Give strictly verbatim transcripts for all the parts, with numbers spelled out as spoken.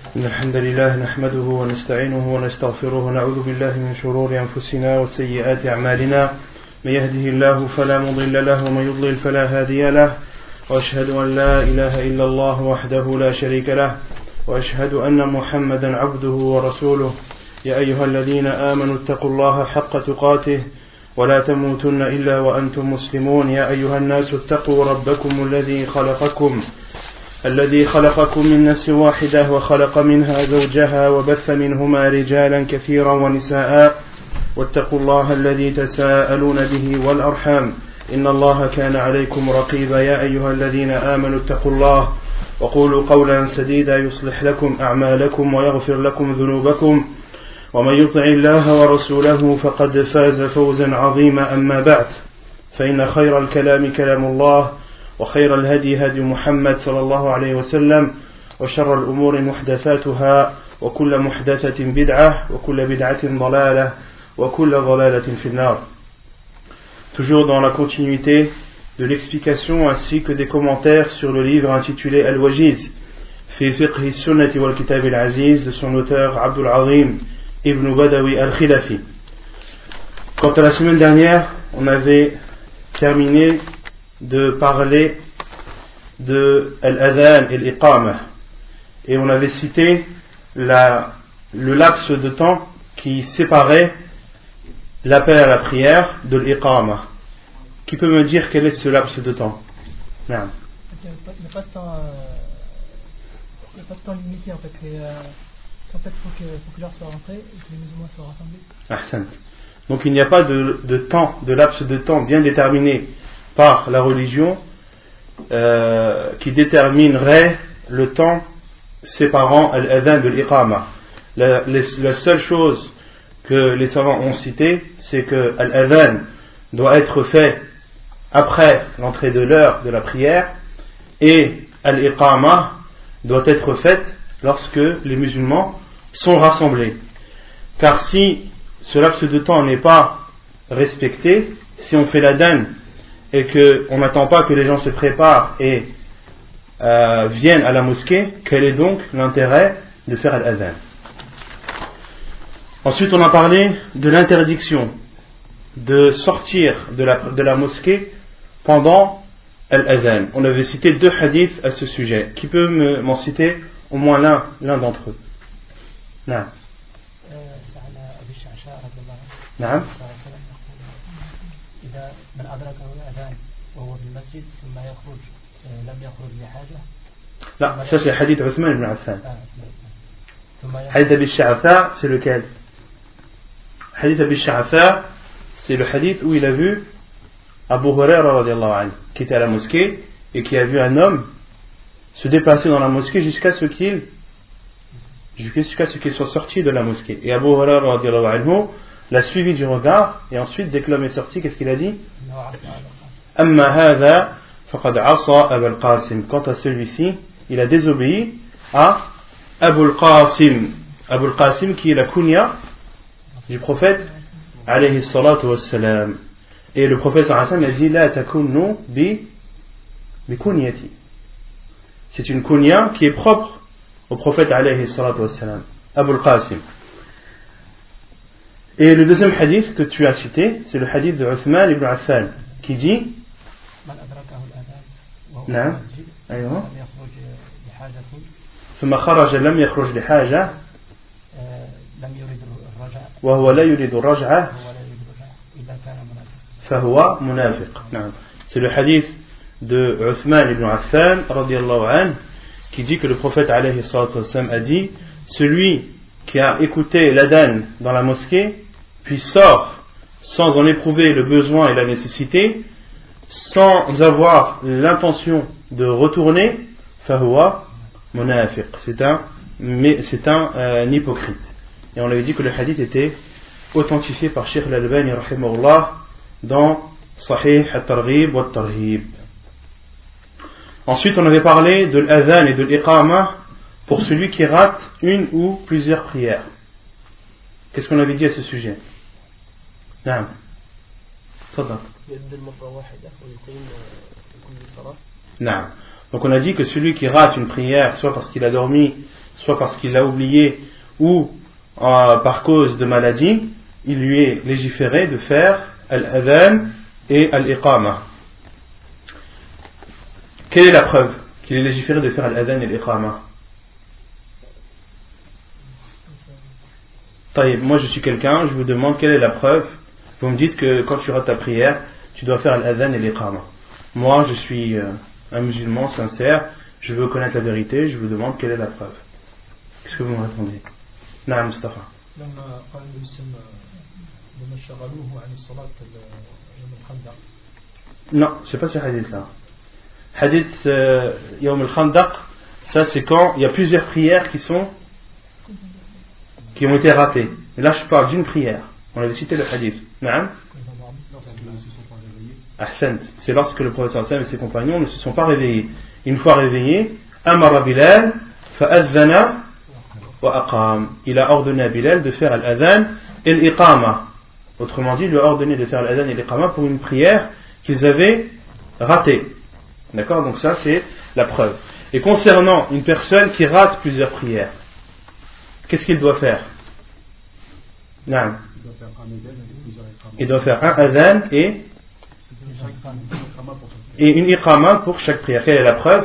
إن الحمد لله نحمده ونستعينه ونستغفره ونعوذ بالله من شرور أنفسنا وسيئات أعمالنا من يهده الله فلا مضل له ومن يضلل فلا هادي له وأشهد أن لا إله إلا الله وحده لا شريك له وأشهد أن محمدا عبده ورسوله يا أيها الذين آمنوا اتقوا الله حق تقاته ولا تموتن إلا وأنتم مسلمون يا أيها الناس اتقوا ربكم الذي خلقكم الذي خلقكم من نفس واحدة وخلق منها زوجها وبث منهما رجالا كثيرا ونساء واتقوا الله الذي تساءلون به والأرحام إن الله كان عليكم رقيبا يا أيها الذين آمنوا اتقوا الله وقولوا قولا سديدا يصلح لكم أعمالكم ويغفر لكم ذنوبكم ومن يطع الله ورسوله فقد فاز فوزا عظيما أما بعد فإن خير الكلام كلام الله وخير الهدي هدي محمد صلى الله عليه وسلم وشر الأمور محدثاتها وكل محدثة بدعة وكل بدعة ضلالة وكل ضلالة في النار. Toujours dans la continuité de l'explication ainsi que des commentaires sur le livre intitulé Al-Wajiz fi fiqh sunnati wal kitab al-aziz de son auteur Abdul Azim ibn Badawi al-Khilafi. Quant à la semaine dernière, on avait terminé de parler de Al-Adhan et l'Iqamah et on avait cité la, le laps de temps qui séparait l'appel à la prière de l'Iqamah. Qui peut me dire quel est ce laps de temps? Non. Il n'y a pas de temps, euh, il n'y a pas de temps limité en fait. C'est, euh, c'est en fait il faut que, faut que l'heure soit rentrée et que les musulmans soient rassemblés. Ahsan. Donc il n'y a pas de, de temps, de laps de temps bien déterminé par la religion euh, qui déterminerait le temps séparant l'adhan de l'iqama. La, la seule chose que les savants ont cité, c'est que l'adhan doit être fait après l'entrée de l'heure de la prière et l'iqama doit être faite lorsque les musulmans sont rassemblés. Car si ce laps de temps n'est pas respecté, si on fait l'adhan et qu'on n'attend pas que les gens se préparent et euh, viennent à la mosquée, quel est donc l'intérêt de faire l'adhan? Ensuite, on a parlé de l'interdiction de sortir de la, de la mosquée pendant l'adhan. On avait cité deux hadiths à ce sujet. Qui peut me, m'en citer au moins l'un, l'un d'entre eux? Non. نعم. إذا من أدركه الأذان وهو في المسجد ثم يخرج لم يخرج لحاجة. لا, ça c'est hadith Uthman ibn Affan. Hadith Abi Sha'atha, c'est lequel? Hadith Abi Sha'atha, c'est le hadith où il a vu Abu Huraira radiyallahu anhu qui était à la mosquée et qui a vu un homme se déplacer dans la mosquée jusqu'à ce qu'il jusqu'à ce qu'il soit sorti de la mosquée. Et Abu Huraira radiyallahu anhu l'a suivi du regard et ensuite dès que l'homme est sorti, qu'est-ce qu'il a dit? Amma hadha faqad asa Abu al-Qasim. Quant à celui-ci, il a désobéi à Abu al-Qasim. Abu al-Qasim qui est la kunya du prophète alayhi salatu wassalam. Et le prophète sallallahu alayhi wa sallam a dit la takunnu bi bi kunyati. C'est une kunya qui est propre au prophète alayhi salatu wassalam, Abu al-Qasim. Et le deuxième hadith que tu as cité, c'est le hadith de Uthman ibn Affan qui dit نعم أيوه ثم خرج لم يخرج لحاجة وهو لا يريد الرجعة فهو منافق. نعم. C'est le hadith de Uthman ibn Affan radiyallahu anhu qui dit que le prophète alayhi salatu wassalam a dit celui qui a écouté l'adhan dans la mosquée puis sort sans en éprouver le besoin et la nécessité, sans avoir l'intention de retourner, fahuwa munafiq, c'est un, mais c'est un, euh, un hypocrite. Et on avait dit que le hadith était authentifié par Cheikh Al-Albani rahimahullah dans Sahih al-Targhib wa al-Tarhib. Ensuite on avait parlé de l'adhan et de l'iqama pour celui qui rate une ou plusieurs prières. Qu'est-ce qu'on avait dit à ce sujet? نعم تفضل. نعم. Donc on a dit que celui qui rate une prière, soit parce qu'il a dormi, soit parce qu'il l'a oublié ou euh, par cause de maladie, il lui est légiféré de faire al-adhan et al-iqama. Quelle est la preuve qu'il est légiféré de faire al-adhan et al-iqama? Taïb, moi je suis quelqu'un, je vous demande quelle est la preuve. Vous me dites que quand tu rates ta prière, tu dois faire al-adhan et al-iqama. Moi je suis euh, un musulman sincère, je veux connaître la vérité, je vous demande quelle est la preuve. Qu'est-ce que vous me répondez? Naam Mustafa. Non, c'est pas ce hadith-là. Hadith euh, Yawm al-Khandaq, ça c'est quand il y a plusieurs prières qui sont qui ont été ratées. Et là je parle d'une prière. On avait cité le hadith. Naam. Ahsan, c'est lorsque le prophète sallallahu alayhi wa sallam et ses compagnons ne se sont pas réveillés. Une fois réveillés, Amara Bilal fa'adhana wa aqam. Il a ordonné à Bilal de faire al-adhan et l'iqama. Autrement dit, il lui a ordonné de faire al-adhan et l'iqama pour une prière qu'ils avaient ratée. D'accord? Donc ça c'est la preuve. Et concernant une personne qui rate plusieurs prières, qu'est-ce qu'il doit faire? Non. Il doit faire un adhan et et une iqama pour chaque prière. Quelle est la preuve?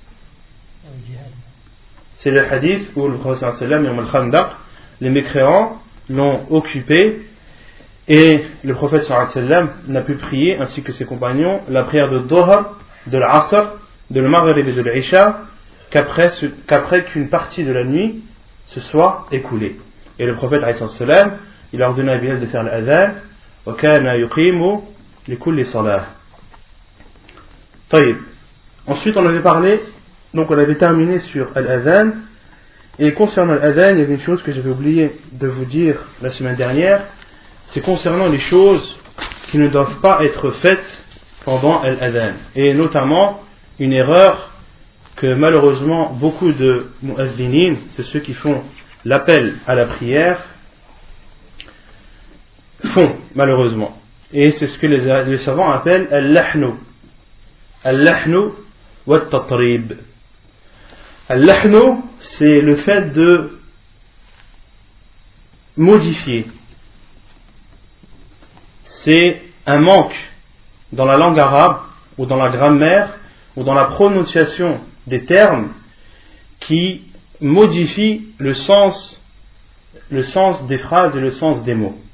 C'est le hadith où le prophète sallallahu alayhi wa sallam, les mécréants l'ont occupé et le prophète sallallahu alayhi wa sallam n'a pu prier ainsi que ses compagnons la prière de Dhuhr, de l'Asr, de l'Maghrib et de l'Isha qu'après, qu'après qu'une partie de la nuit se soit écoulée. Et le prophète alayhi sallam, il a ordonné à Bilal de faire l'adhan wa kana yuqimu li kulli salah. Taïb. Ensuite on avait parlé, donc on avait terminé sur al-adhan, et concernant l'adhan il y avait une chose que j'avais oublié de vous dire la semaine dernière, c'est concernant les choses qui ne doivent pas être faites pendant al-adhan, et notamment une erreur que malheureusement beaucoup de mu'adhdhinin, c'est ceux qui font l'appel à la prière, font malheureusement, et c'est ce que les, les savants appellent al-lahnu al-lahnu wa at-tatrib. Al-lahnu, c'est le fait de modifier, c'est un manque dans la langue arabe ou dans la grammaire ou dans la prononciation des termes qui modifie le sens, le sens des phrases et le sens des mots.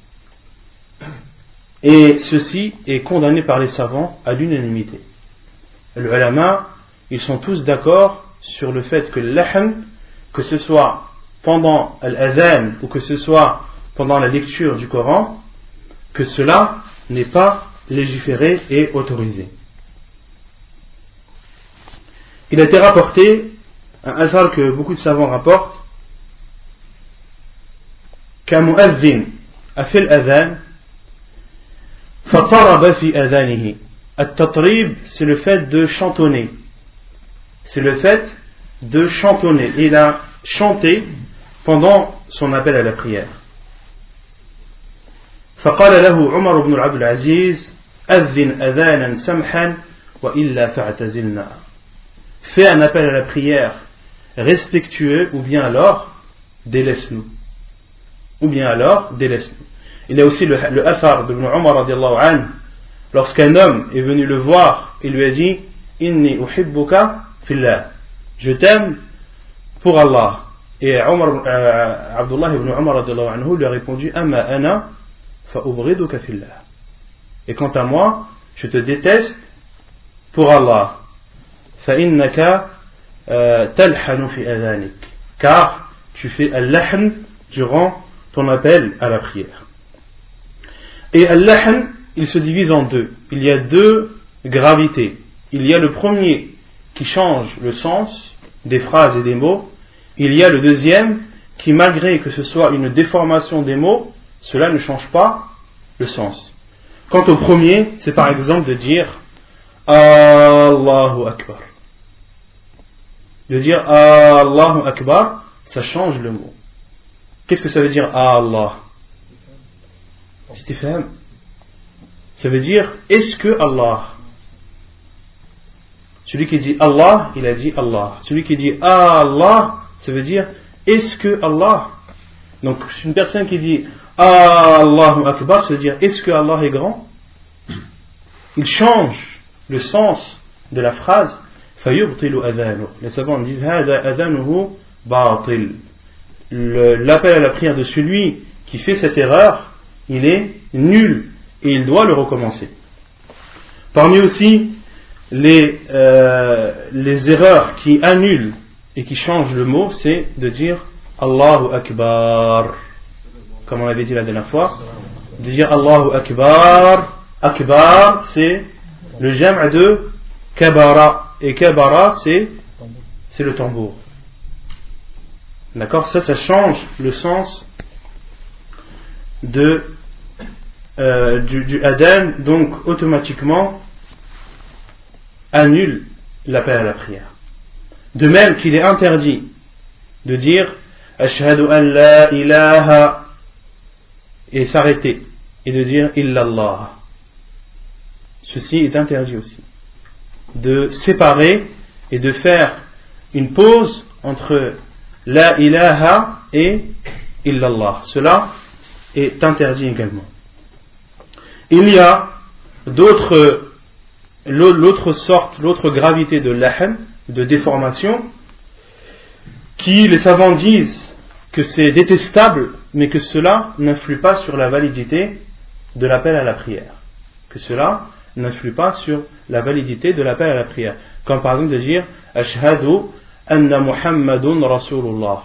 Et ceci est condamné par les savants à l'unanimité. Les ulama, ils sont tous d'accord sur le fait que l'ahn, que ce soit pendant l'adhan ou que ce soit pendant la lecture du Coran, que cela n'est pas légiféré et autorisé. Il a été rapporté, un athar que beaucoup de savants rapportent, qu'un mu'adhin a fait l'adhan, fataraba fi adhanihi. At-tatrib, c'est le fait de chantonner. C'est le fait de chantonner. Il a chanté pendant son appel à la prière. فقال له عمر بن عبد العزيز أذن أذانا سمحا وإلا فاعتزلنا. Fais un appel à la prière respectueux ou bien alors délaisse-nous. Ou bien alors délaisse-nous. Il y a aussi le, le athar de Ibn Umar radiallahu anhu, lorsqu'un homme est venu le voir et lui a dit Inni uhibbuka fillah, je t'aime pour Allah. Et Umar, euh, Abdullah ibn Umar radiallahu anhu lui a répondu Amma ana fa ubriduka fillah. Et quant à moi, je te déteste pour Allah. Fa innaka talhanu fi adhanik, car tu fais al-lahn durant ton appel à la prière. Et al-lahn, il se divise en deux. Il y a deux gravités. Il y a le premier qui change le sens des phrases et des mots. Il y a le deuxième qui, malgré que ce soit une déformation des mots, cela ne change pas le sens. Quant au premier, c'est par exemple de dire Allahu Akbar. De dire Allahu Akbar, ça change le mot. Qu'est-ce que ça veut dire Allah? Istifham. Ça veut dire est-ce que Allah? Celui qui dit Allah, il a dit Allah. Celui qui dit Allah, ça veut dire est-ce que Allah, donc une personne qui dit ah, Allahu Akbar, ça veut dire est-ce que Allah est grand? Il change le sens de la phrase. فَيُبْطِلُ أَذَانُهُ. Les savants disent هَذَا أَذَانُهُ بَاطِل. L'appel à la prière de celui qui fait cette erreur, il est nul et il doit le recommencer. Parmi aussi les, euh, les erreurs qui annulent et qui changent le mot, c'est de dire Allahu Akbar, comme on avait dit la dernière fois, de dire Allahu Akbar. Akbar, c'est le jam' de kabara, et kabara, c'est, c'est le tambour. D'accord? Ça, ça change le sens de, euh, du, du adhan, donc automatiquement annule l'appel à la prière. De même qu'il est interdit de dire Ashhadu an la ilaha et s'arrêter et de dire illallah. Ceci est interdit aussi. De séparer et de faire une pause entre la ilaha et illallah. Cela est interdit également. Il y a d'autres, l'autre sorte, l'autre gravité de lahan, de déformation, qui les savants disent que c'est détestable, mais que cela n'influe pas sur la validité de l'appel à la prière. Que cela n'influe pas sur la validité de l'appel à la prière. Comme par exemple de dire Ashhadu anna Muhammadun Rasulullah.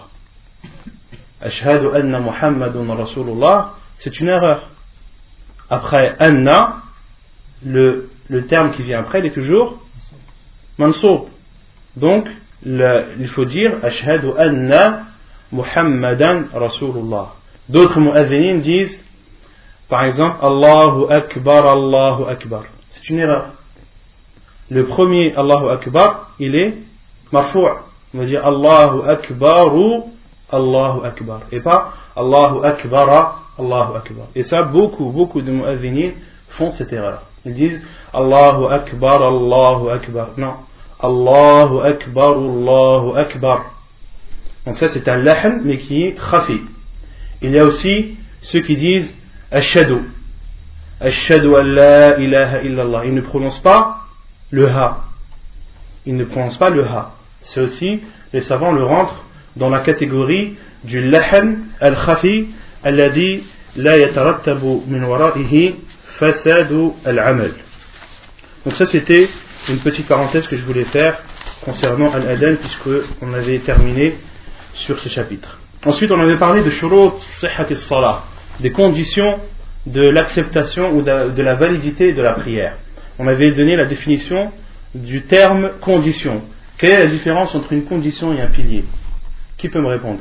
Ashhadu anna Muhammadun Rasulullah, c'est une erreur. Après anna, le, le terme qui vient après, il est toujours mansoub. Donc, le, il faut dire Ashhadu anna Muhammadan Rasulullah. D'autres mu'adhinines disent par exemple Allahu Akbar, Allahu Akbar. C'est une erreur. Le premier Allahu Akbar, il est marfou'. On va dire Allahu Akbaru, Allahu Akbar. Et pas Allahu Akbara, Allahu Akbar. Et ça, beaucoup, beaucoup de mu'adhinines font cette erreur. Ils disent Allahu Akbar, Allahu Akbar. Non. Allahu Akbar, Allahu Akbar. Donc ça, c'est un lahan, mais qui est khafi. Il y a aussi ceux qui disent Ashhadu. Ashhadu an la ilaha illallah. Ils ne prononcent pas le ha. Ils ne prononcent pas le ha. C'est aussi, les savants le rentrent dans la catégorie du lahan al-khafi alladhi la yatarattabu min wara'ihi fasadu al-amal. Donc ça, c'était une petite parenthèse que je voulais faire concernant al-adhan, puisque on avait terminé sur ce chapitre. Ensuite, on avait parlé de shurut sihhat as-salah, des conditions de l'acceptation ou de, de la validité de la prière. On avait donné la définition du terme condition. Quelle est la différence entre une condition et un pilier? Qui peut me répondre?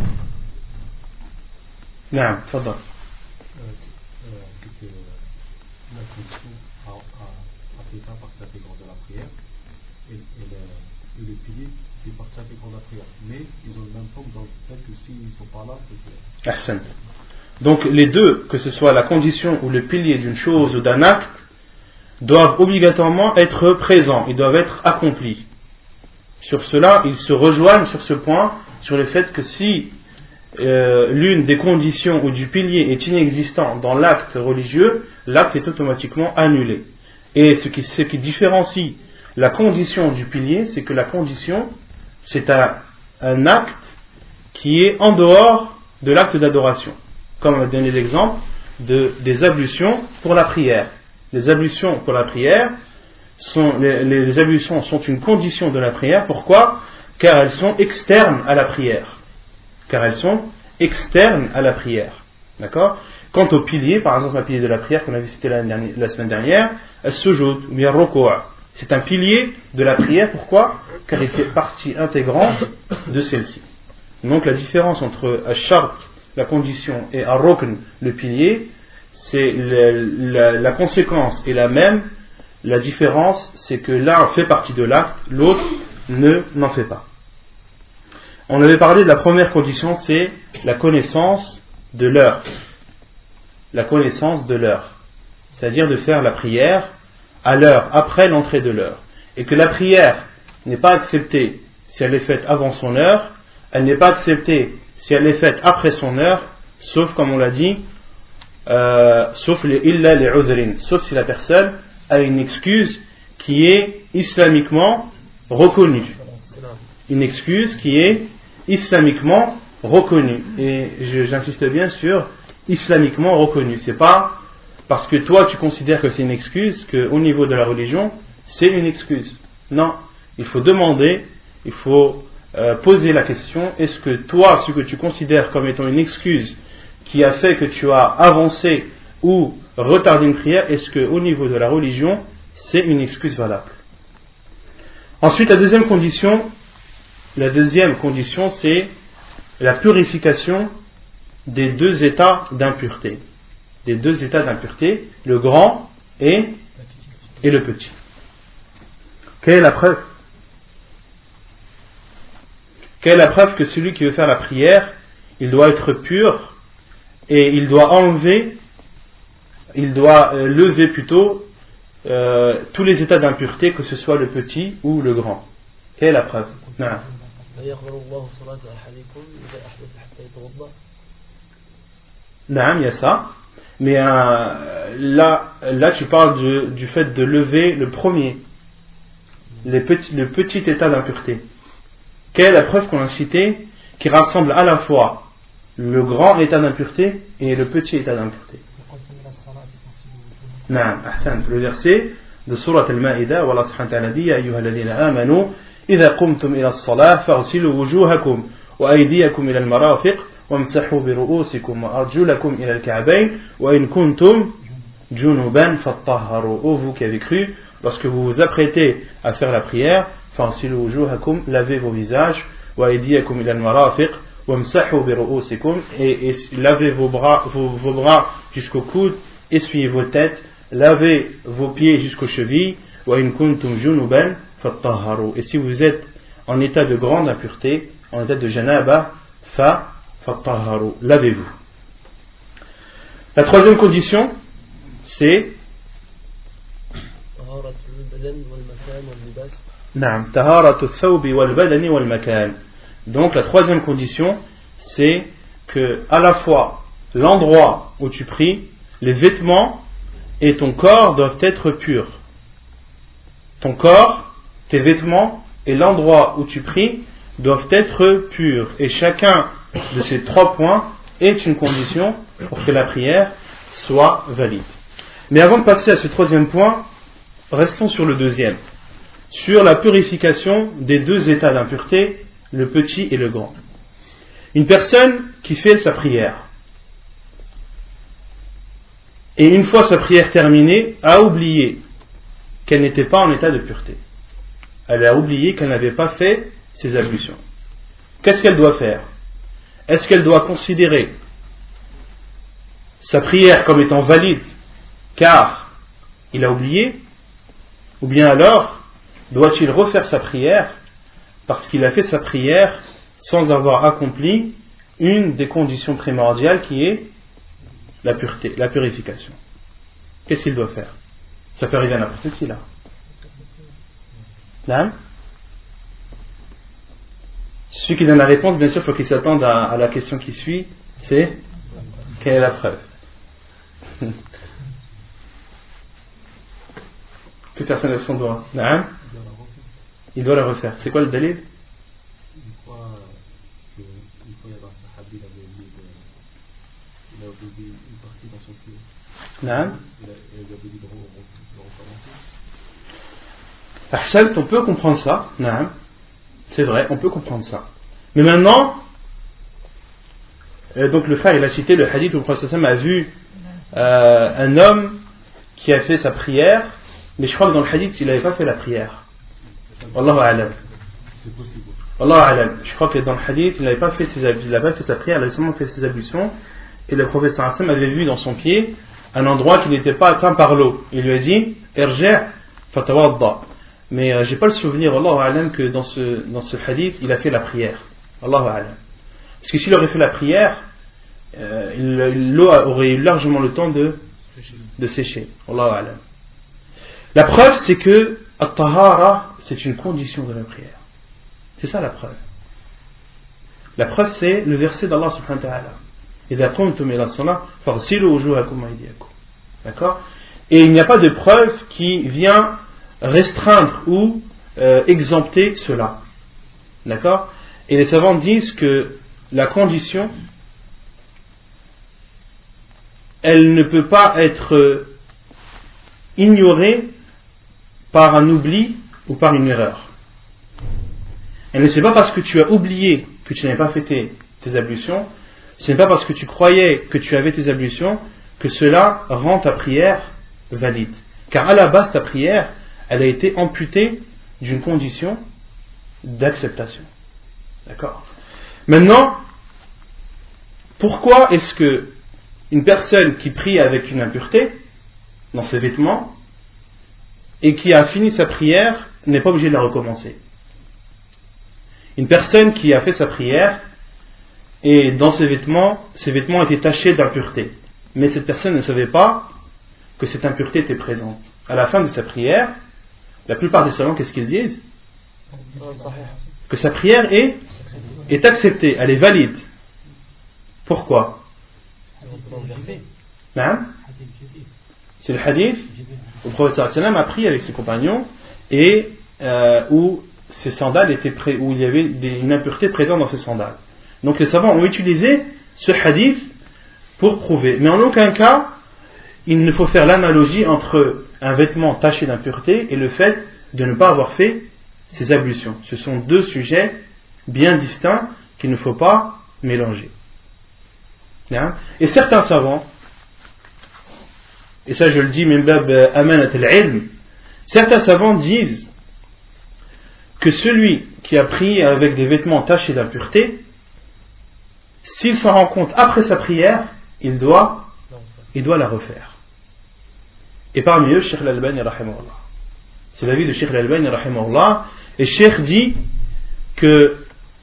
Non, fadda. C'est que la condition fait pas partie intégrante de la prière et, et, le, et le pilier fait partie intégrante de la prière. Mais ils ont le même forme dans le fait que s'ils ne sont pas là, c'est que... Ahsan. Donc les deux, que ce soit la condition ou le pilier d'une chose ou d'un acte, doivent obligatoirement être présents, ils doivent être accomplis. Sur cela, ils se rejoignent sur ce point, sur le fait que si euh, l'une des conditions ou du pilier est inexistant dans l'acte religieux, l'acte est automatiquement annulé. Et ce qui, ce qui différencie la condition du pilier, c'est que la condition, c'est un, un acte qui est en dehors de l'acte d'adoration. Comme on a donné l'exemple de, des ablutions pour la prière. Les ablutions pour la prière, sont, les, les ablutions sont une condition de la prière. Pourquoi? Car elles sont externes à la prière. Car elles sont externes à la prière. D'accord? Quant au pilier, par exemple un pilier de la prière qu'on avait cité la, dernière, la semaine dernière, as-sujud ou bien ruku'. C'est un pilier de la prière. Pourquoi? Car il fait partie intégrante de celle-ci. Donc la différence entre ash-shart, la condition, et ar-rukn, le pilier, c'est le, la, la conséquence est la même. La différence, c'est que l'un fait partie de l'acte, l'autre ne n'en fait pas. On avait parlé de la première condition, c'est la connaissance de l'heure. La connaissance de l'heure. C'est-à-dire de faire la prière à l'heure, après l'entrée de l'heure. Et que la prière n'est pas acceptée si elle est faite avant son heure, elle n'est pas acceptée si elle est faite après son heure, sauf, comme on l'a dit, euh, sauf les illa les udrin, sauf si la personne a une excuse qui est islamiquement reconnue. Une excuse qui est islamiquement reconnue. Et je, j'insiste bien sur islamiquement reconnue. C'est pas parce que toi tu considères que c'est une excuse qu'au niveau de la religion c'est une excuse. Non, il faut demander, il faut euh, poser la question, est-ce que toi, ce que tu considères comme étant une excuse qui a fait que tu as avancé ou retardé une prière, est-ce qu'au niveau de la religion c'est une excuse valable? Ensuite, la deuxième condition, la deuxième condition c'est la purification des deux états d'impureté. Des deux états d'impureté, le grand et, et le petit. Quelle est la preuve? Quelle est la preuve que celui qui veut faire la prière, il doit être pur et il doit enlever, il doit euh, lever plutôt euh, tous les états d'impureté, que ce soit le petit ou le grand? Quelle est la preuve? Non. Non, il y a ça. Mais euh, là, là, tu parles du, du fait de lever le premier, les petits, le petit état d'impureté. Quelle est la preuve qu'on a citée qui rassemble à la fois le grand état d'impureté et le petit état d'impureté? Non, le verset de Surat Al-Ma'ida, où Allah subhanahu wa ta'ala dit: Ya ayyuha alladhina amanu, idha qumtum ila as-salah, faghsilu wujuhakum wa aydiyakum ila al-marafiq. وامسحوا برؤوسكم وأرجلكم إلى الكعبين وإن كنتم جنبا فطهروا. Ô vous qui avez cru, lorsque vous vous apprêtez à faire la prière, فاغسلوا وجوهكم, lavez vos visages, وأيديكم إلى المرافق وامسحوا برؤوسكم, et, et lavez vos bras, vos, vos bras jusqu'au coude, essuyez vos têtes, lavez vos pieds jusqu'aux chevilles, وإن كنتم جنبا فطهروا. Et si vous êtes en état de grande impureté, en état de janaba, fa fattaharu, lavez-vous. La troisième condition, c'est Naam, taharatu thawbi wal badani wal makan. Donc la troisième condition, c'est que à la fois l'endroit où tu pries, les vêtements et ton corps doivent être purs. Ton corps, tes vêtements et l'endroit où tu pries doivent être purs. Et chacun de ces trois points est une condition pour que la prière soit valide. Mais avant de passer à ce troisième point, restons sur le deuxième, sur la purification des deux états d'impureté, le petit et le grand. Une personne qui fait sa prière et une fois sa prière terminée a oublié qu'elle n'était pas en état de pureté. Elle a oublié qu'elle n'avait pas fait ses ablutions. Qu'est-ce qu'elle doit faire? Est-ce qu'elle doit considérer sa prière comme étant valide car il a oublié, ou bien alors doit-il refaire sa prière parce qu'il a fait sa prière sans avoir accompli une des conditions primordiales qui est la pureté, la purification? Qu'est-ce qu'il doit faire? Ça peut arriver à n'importe qui là. Là, celui qui donne la réponse, bien sûr, il faut qu'il s'attende à, à la question qui suit, c'est quelle est la preuve? Plus personne n'a son droit. Non? Il doit la refaire. C'est quoi le dalil? Une fois qu'il y avait un sahabi, il avait oublié de, il a oublié une partie dans son pied. Non? Il a, il a oublié de, de recommencer. Ahsan, on peut comprendre ça. Non? C'est vrai, on peut comprendre ça. Mais maintenant, euh, donc le frère il a cité le hadith où le prophète a vu euh, un homme qui a fait sa prière, mais je crois que dans le hadith il n'avait pas fait la prière. Wallahu a'lam. C'est possible. Wallahu a'lam. Je crois que dans le hadith il n'avait pas fait ses il n'avait pas fait sa prière, il avait seulement fait ses ablutions, et le prophète avait vu dans son pied un endroit qui n'était pas atteint par l'eau. Il lui a dit irji' fatawadda. Mais euh, j'ai pas le souvenir, Allahu a'lam, que dans ce, dans ce hadith, il a fait la prière. Allahu a'lam. Parce que s'il aurait fait la prière, euh, il, l'eau aurait eu largement le temps de, de sécher. Allahu a'lam. La preuve, c'est que at-tahara, c'est une condition de la prière. C'est ça la preuve. La preuve, c'est le verset d'Allah subhanahu wa ta'ala. إِذَا قُمْتُمْ إِلَى الصَّلَاةِ فَاغْسِلُوا وُجُوهَكُمْ وَأَيْدِيَكُمْ. D'accord? Et il n'y a pas de preuve qui vient restreindre ou euh, exempter cela. D'accord? Et les savants disent que la condition, elle ne peut pas être ignorée par un oubli ou par une erreur. Et ne c'est pas parce que tu as oublié que tu n'avais pas fait tes, tes ablutions, ce n'est pas parce que tu croyais que tu avais tes ablutions que cela rend ta prière valide. Car à la base, ta prière, elle a été amputée d'une condition d'acceptation. D'accord? Maintenant, pourquoi est-ce que une personne qui prie avec une impureté dans ses vêtements et qui a fini sa prière n'est pas obligée de la recommencer? Une personne qui a fait sa prière et dans ses vêtements, ses vêtements étaient tachés d'impureté, mais cette personne ne savait pas que cette impureté était présente. À la fin de sa prière, la plupart des savants, qu'est-ce qu'ils disent? Que sa prière est, est acceptée, elle est valide. Pourquoi? Hein? C'est le hadith où le prophète sallallahu alayhi wa sallam a prié avec ses compagnons et euh, où ses sandales étaient pré- où il y avait des, une impureté présente dans ses sandales. Donc les savants ont utilisé ce hadith pour prouver. Mais en aucun cas, il ne faut faire l'analogie entre un vêtement taché d'impureté et le fait de ne pas avoir fait ses ablutions. Ce sont deux sujets bien distincts qu'il ne faut pas mélanger. Et certains savants, et ça je le dis, min bab amanat al-ilm, certains savants disent que celui qui a prié avec des vêtements tachés d'impureté, s'il s'en rend compte après sa prière, il doit, il doit la refaire. Et parmi eux, Cheikh Al-Albani rahimahullah. C'est l'avis de Cheikh Al-Albani rahimahullah. Et Cheikh dit que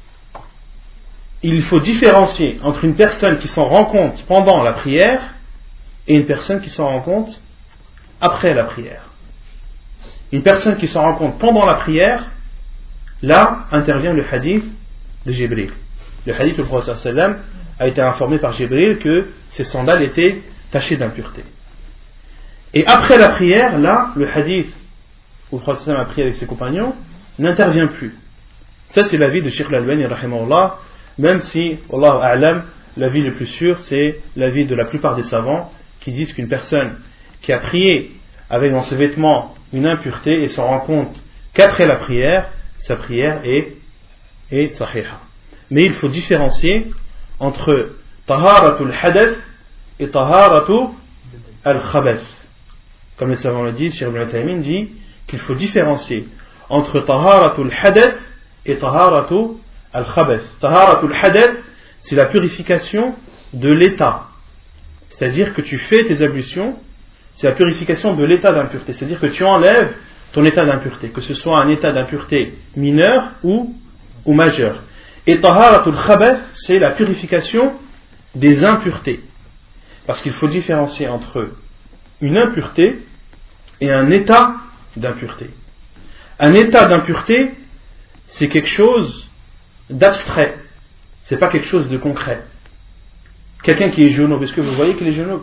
il faut différencier entre une personne qui s'en rend compte pendant la prière et une personne qui s'en rend compte après la prière. Une personne qui s'en rend compte pendant la prière, là intervient le hadith de Jibril. Le hadith où le prophète sallallahu alayhi wa sallam a été informé par Jibril que ses sandales étaient tachées d'impureté. Et après la prière, là, le hadith où le prophète sallallahu alayhi wa sallam a prié avec ses compagnons n'intervient plus. Ça, c'est l'avis de Cheikh Al-Albani rahimahullah, même si, wallahu a'lam, l'avis le plus sûr, c'est l'avis de la plupart des savants qui disent qu'une personne qui a prié avec dans ses vêtements une impureté et s'en rend compte qu'après la prière, sa prière est, est sahiha. Mais il faut différencier entre taharatul hadath et taharatul al-khabath. Comme les savants le disent, Cheikh Ibn Uthaymin dit qu'il faut différencier entre taharatul hadath et taharatul al-khabath. Taharatul hadath, c'est la purification de l'état. C'est-à-dire que tu fais tes ablutions, c'est la purification de l'état d'impureté. C'est-à-dire que tu enlèves ton état d'impureté, que ce soit un état d'impureté mineur ou, ou majeur. Et taharatul khabath, c'est la purification des impuretés. Parce qu'il faut différencier entre une impureté et un état d'impureté. Un état d'impureté, c'est quelque chose d'abstrait. C'est pas quelque chose de concret. Quelqu'un qui est junub, est-ce que vous voyez qu'il est junub?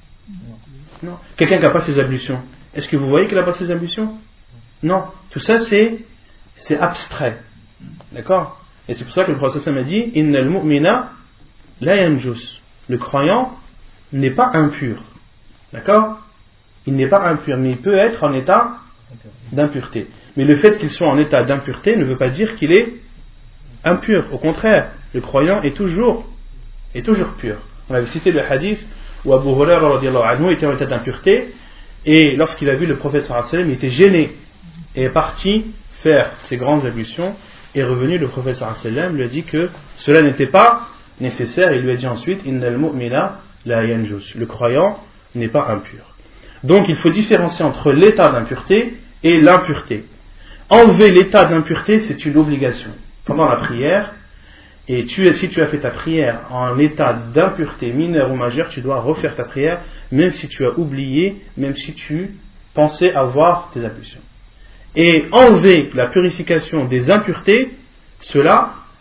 Non. Quelqu'un qui n'a pas ses ablutions, est-ce que vous voyez qu'il n'a pas ses ablutions? Non. Tout ça, c'est, c'est abstrait. D'accord? Et c'est pour ça que le prophète m'a dit Innal mu'mina la yanjus. Le croyant n'est pas impur. D'accord? Il n'est pas impur, mais il peut être en état d'impureté. Mais le fait qu'il soit en état d'impureté ne veut pas dire qu'il est impur. Au contraire, le croyant est toujours, est toujours pur. On avait cité le hadith où Abu Hurairah radiyallahu anhu était en état d'impureté et lorsqu'il a vu le prophète sallallahu alayhi wa sallam, il était gêné et est parti faire ses grandes ablutions et revenu, le prophète sallallahu alayhi wa sallam lui a dit que cela n'était pas nécessaire et il lui a dit ensuite Innal mu'mina la yanjus. Le croyant n'est pas impur. Donc il faut différencier entre l'état d'impureté et l'impureté. Enlever l'état d'impureté, c'est une obligation. Pendant la prière, et tu, si tu as fait ta prière en état d'impureté mineure ou majeure, tu dois refaire ta prière, même si tu as oublié, même si tu pensais avoir tes ablutions. Et enlever la purification des impuretés, cela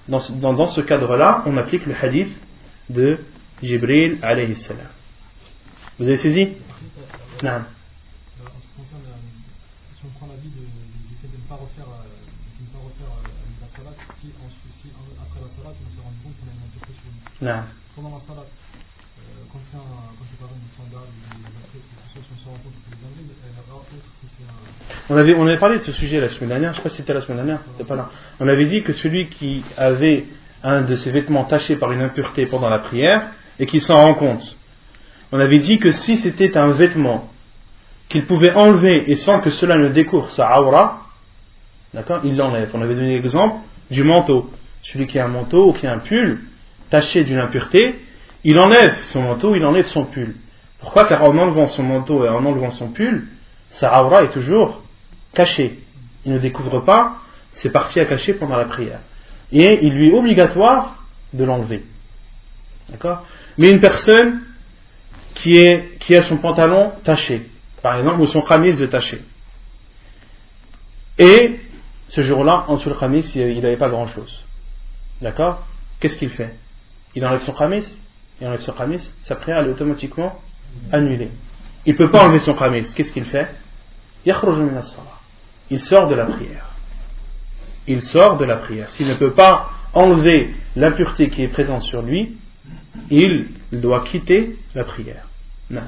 dans, dans, dans ce cadre-là, on applique le hadith de Jibril alayhi salam. Vous avez saisi? Non. En ce qui concerne, si on prend l'avis du fait de ne pas refaire, de ne pas refaire la salat, si, si après la salat on s'est rendu compte qu'on a une impureté sur nous. Non. Pendant la salat, quand c'est quand c'est par exemple une sandale ou des baskets, si on se rend compte que c'est des enlever, alors autre si c'est un. On avait, on avait parlé de ce sujet la semaine dernière, je ne sais pas si c'était la semaine dernière, c'était pas là. On avait dit que celui qui avait un de ses vêtements taché par une impureté pendant la prière et qui s'en rend compte, on avait dit que si c'était un vêtement qu'il pouvait enlever et sans que cela ne découvre sa aura, d'accord, il l'enlève. On avait donné l'exemple du manteau. Celui qui a un manteau ou qui a un pull taché d'une impureté, il enlève son manteau, il enlève son pull. Pourquoi? Car en enlevant son manteau et en enlevant son pull, sa aura est toujours cachée. Il ne découvre pas ses parties à cacher pendant la prière. Et il lui est obligatoire de l'enlever. D'accord? Mais une personne qui, est, qui a son pantalon taché, par exemple, ou son khamis de taché, et ce jour-là, en dessous le khamis, il n'avait pas grand-chose. D'accord? Qu'est-ce qu'il fait? Il enlève son khamis, il enlève son khamis, sa prière est automatiquement annulée. Il ne peut pas enlever son khamis. Qu'est-ce qu'il fait? Yakhruju min as-salah. Il sort de la prière. Il sort de la prière. S'il ne peut pas enlever l'impureté qui est présente sur lui, il doit quitter la prière. Non.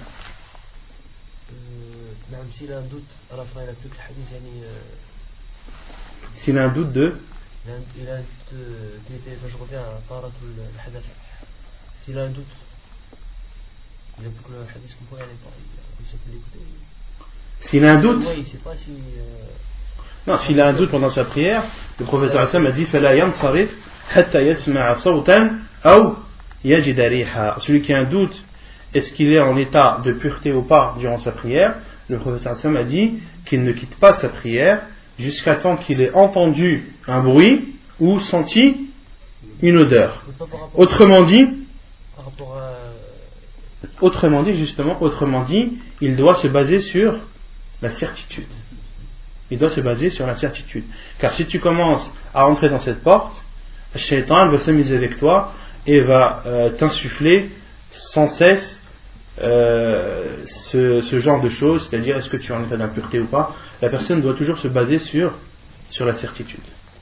Même s'il a un doute, à la fin il a plus que le hadith, yani, euh... s'il a un doute de il a un, il a un doute euh, qu'il était, je reviens à Taratul al-Hadath. S'il a un doute, il a plus que le hadith qu'on pourrait aller par, il sait plus l'écouter. S'il a un doute, ouais, il sait pas si euh... non, s'il a un doute pendant sa prière, le professeur Hassan a dit فلا ينصرف حتى يسمع صوتا أو يجد ريحا. Celui qui a un doute, est-ce qu'il est en état de pureté ou pas durant sa prière? Le professeur Hassan a dit qu'il ne quitte pas sa prière jusqu'à temps qu'il ait entendu un bruit ou senti une odeur. Autrement dit, par rapport à... autrement dit justement, autrement dit, il doit se baser sur la certitude. Il doit se baser sur la certitude. Car si tu commences à entrer dans cette porte, le shaitan va s'amuser avec toi et va euh, t'insuffler sans cesse euh, ce, ce genre de choses, c'est-à-dire est-ce que tu es en état d'impureté ou pas. La personne doit toujours se baser sur, sur la certitude.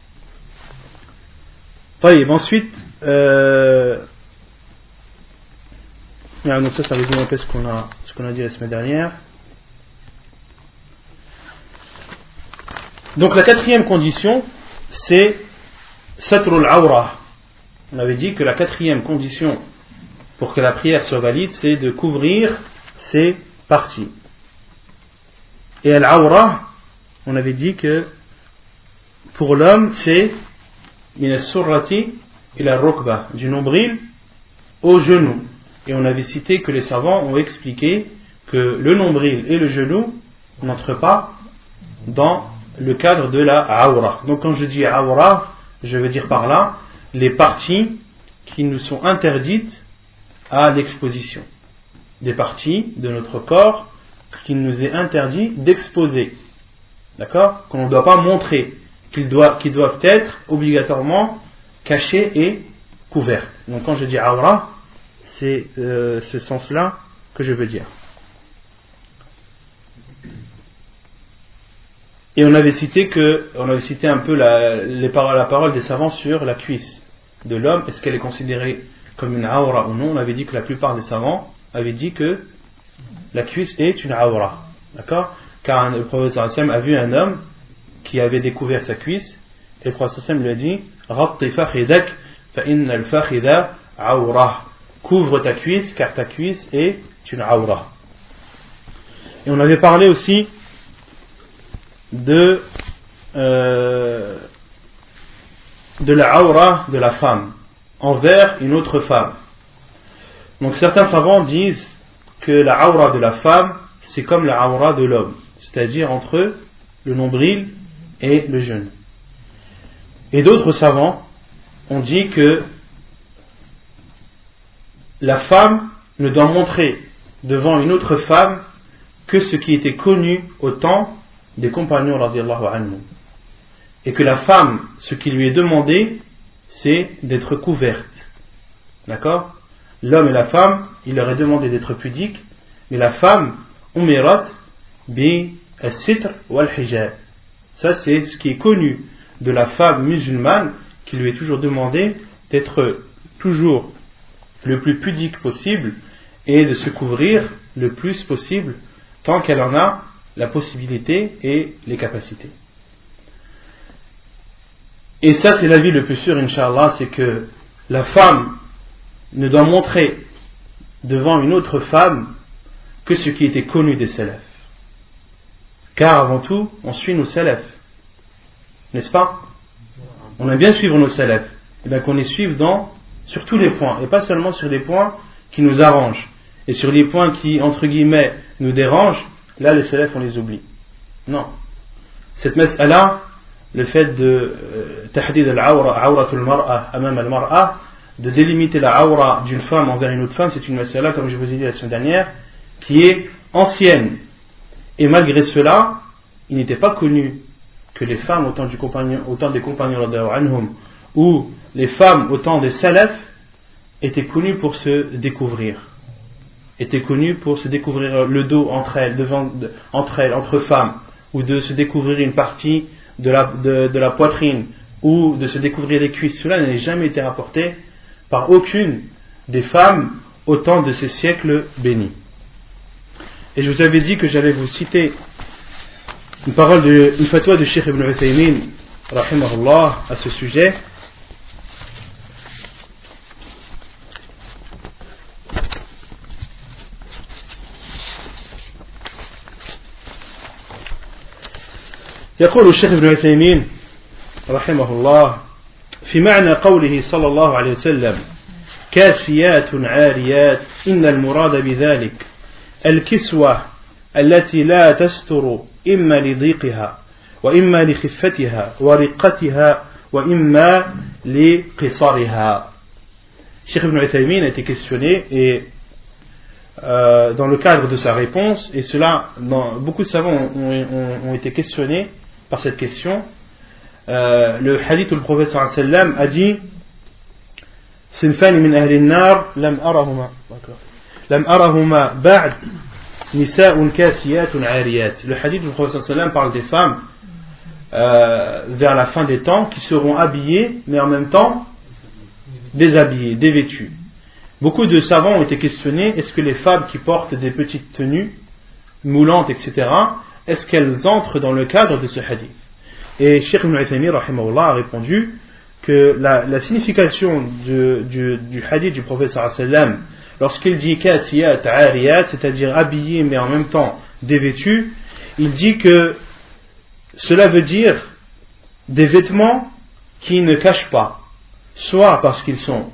Taïb, ensuite, euh, donc ça, ça résume un peu ce qu'on a, ce qu'on a dit la semaine dernière. Donc la quatrième condition, c'est satrul awra. On avait dit que la quatrième condition pour que la prière soit valide, c'est de couvrir ses parties. Et al-awra, on avait dit que pour l'homme, c'est min as-surrati ila ar-rukbah, du nombril au genou. Et on avait cité que les savants ont expliqué que le nombril et le genou n'entrent pas dans le cadre de la awra. Donc quand je dis awra, je veux dire par là les parties qui nous sont interdites à l'exposition. Des parties de notre corps qu'il nous est interdit d'exposer. D'accord? Qu'on ne doit pas montrer, qu'ils doivent, qu'ils doivent être obligatoirement cachées et couvertes. Donc quand je dis awra, c'est euh, ce sens-là que je veux dire. Et on avait cité que, on avait cité un peu la, les paroles, la parole des savants sur la cuisse de l'homme. Est-ce qu'elle est considérée comme une awra ou non? On avait dit que la plupart des savants avaient dit que la cuisse est une awra. D'accord? Car le professeur Hassan a vu un homme qui avait découvert sa cuisse et le professeur Hassan lui a dit Ghatti fakhidak fa inna al-fakhida awra. Couvre ta cuisse car ta cuisse est une awra. Et on avait parlé aussi de euh, de la awra de la femme envers une autre femme. Donc certains savants disent que la awra de la femme c'est comme la awra de l'homme, c'est-à-dire entre le nombril et le genou. Et d'autres savants ont dit que la femme ne doit montrer devant une autre femme que ce qui était connu au temps des compagnons radiyallahu anhum. Et que la femme, ce qui lui est demandé, c'est d'être couvertes. D'accord? L'homme et la femme, il leur est demandé d'être pudiques, mais la femme, umirat bi as-sitr wal hijab. Ça, c'est ce qui est connu de la femme musulmane, qui lui est toujours demandé d'être toujours le plus pudique possible et de se couvrir le plus possible tant qu'elle en a la possibilité et les capacités. Et ça, c'est l'avis le plus sûr, Inch'Allah, c'est que la femme ne doit montrer devant une autre femme que ce qui était connu des salafs. Car avant tout, on suit nos salafs. N'est-ce pas? On aime bien suivre nos salafs. Et bien qu'on les suive dans, sur tous les points, et pas seulement sur les points qui nous arrangent. Et sur les points qui, entre guillemets, nous dérangent, là les salafs on les oublie. Non. Cette mas'ala, le fait de tahdid al-awra, awratul mar'a, amam al-mar'a, de délimiter la awra d'une femme envers une autre femme, c'est une mas'ala, comme je vous ai dit la semaine dernière, qui est ancienne. Et malgré cela, il n'était pas connu que les femmes au temps, du compagnon, au temps des compagnons anhum, ou les femmes au temps des salafs étaient connues pour se découvrir. Étaient connues pour se découvrir le dos entre elles, devant, entre elles, entre femmes, ou de se découvrir une partie de la, de, de la poitrine, ou de se découvrir les cuisses. Cela n'a jamais été rapporté par aucune des femmes au temps de ces siècles bénis. Et je vous avais dit que j'allais vous citer une parole, de, une fatwa de Cheikh Ibn Uthaymin, rahimahullah, à ce sujet. يقول الشيخ ابن عثيمين رحمه الله في معنى قوله صلى الله عليه وسلم كاسيات عاريات إن المراد بذلك الكسوة التي لا تستر إما لضيقها وإما لخفتها ورقتها وإما لقصرها. Cheikh Ibn Uthaymin a été questionné et euh, dans le cadre de sa réponse, et cela, dans, beaucoup de savants ont, ont, ont été questionnés par cette question. Euh, le hadith où le prophète sallallahu alayhi wa sallam a dit Sinfani min ahli an-nar lam arahuma lam arahuma ba'd nisa'un kasiyatun 'ariyat. Le hadith où le prophète sallallahu alayhi wa sallam parle des femmes euh, vers la fin des temps qui seront habillées mais en même temps déshabillées, dévêtues. Beaucoup de savants ont été questionnés, est-ce que les femmes qui portent des petites tenues moulantes, et cetera, est-ce qu'elles entrent dans le cadre de ce hadith? Et Cheikh Ibn Uthaymin rahimahullah a répondu que la, la signification du, du, du hadith du prophète sallallahu alayhi wa sallam, lorsqu'il dit kasiyat ariyat, c'est-à-dire habillé mais en même temps dévêtu, il dit que cela veut dire des vêtements qui ne cachent pas, soit parce qu'ils sont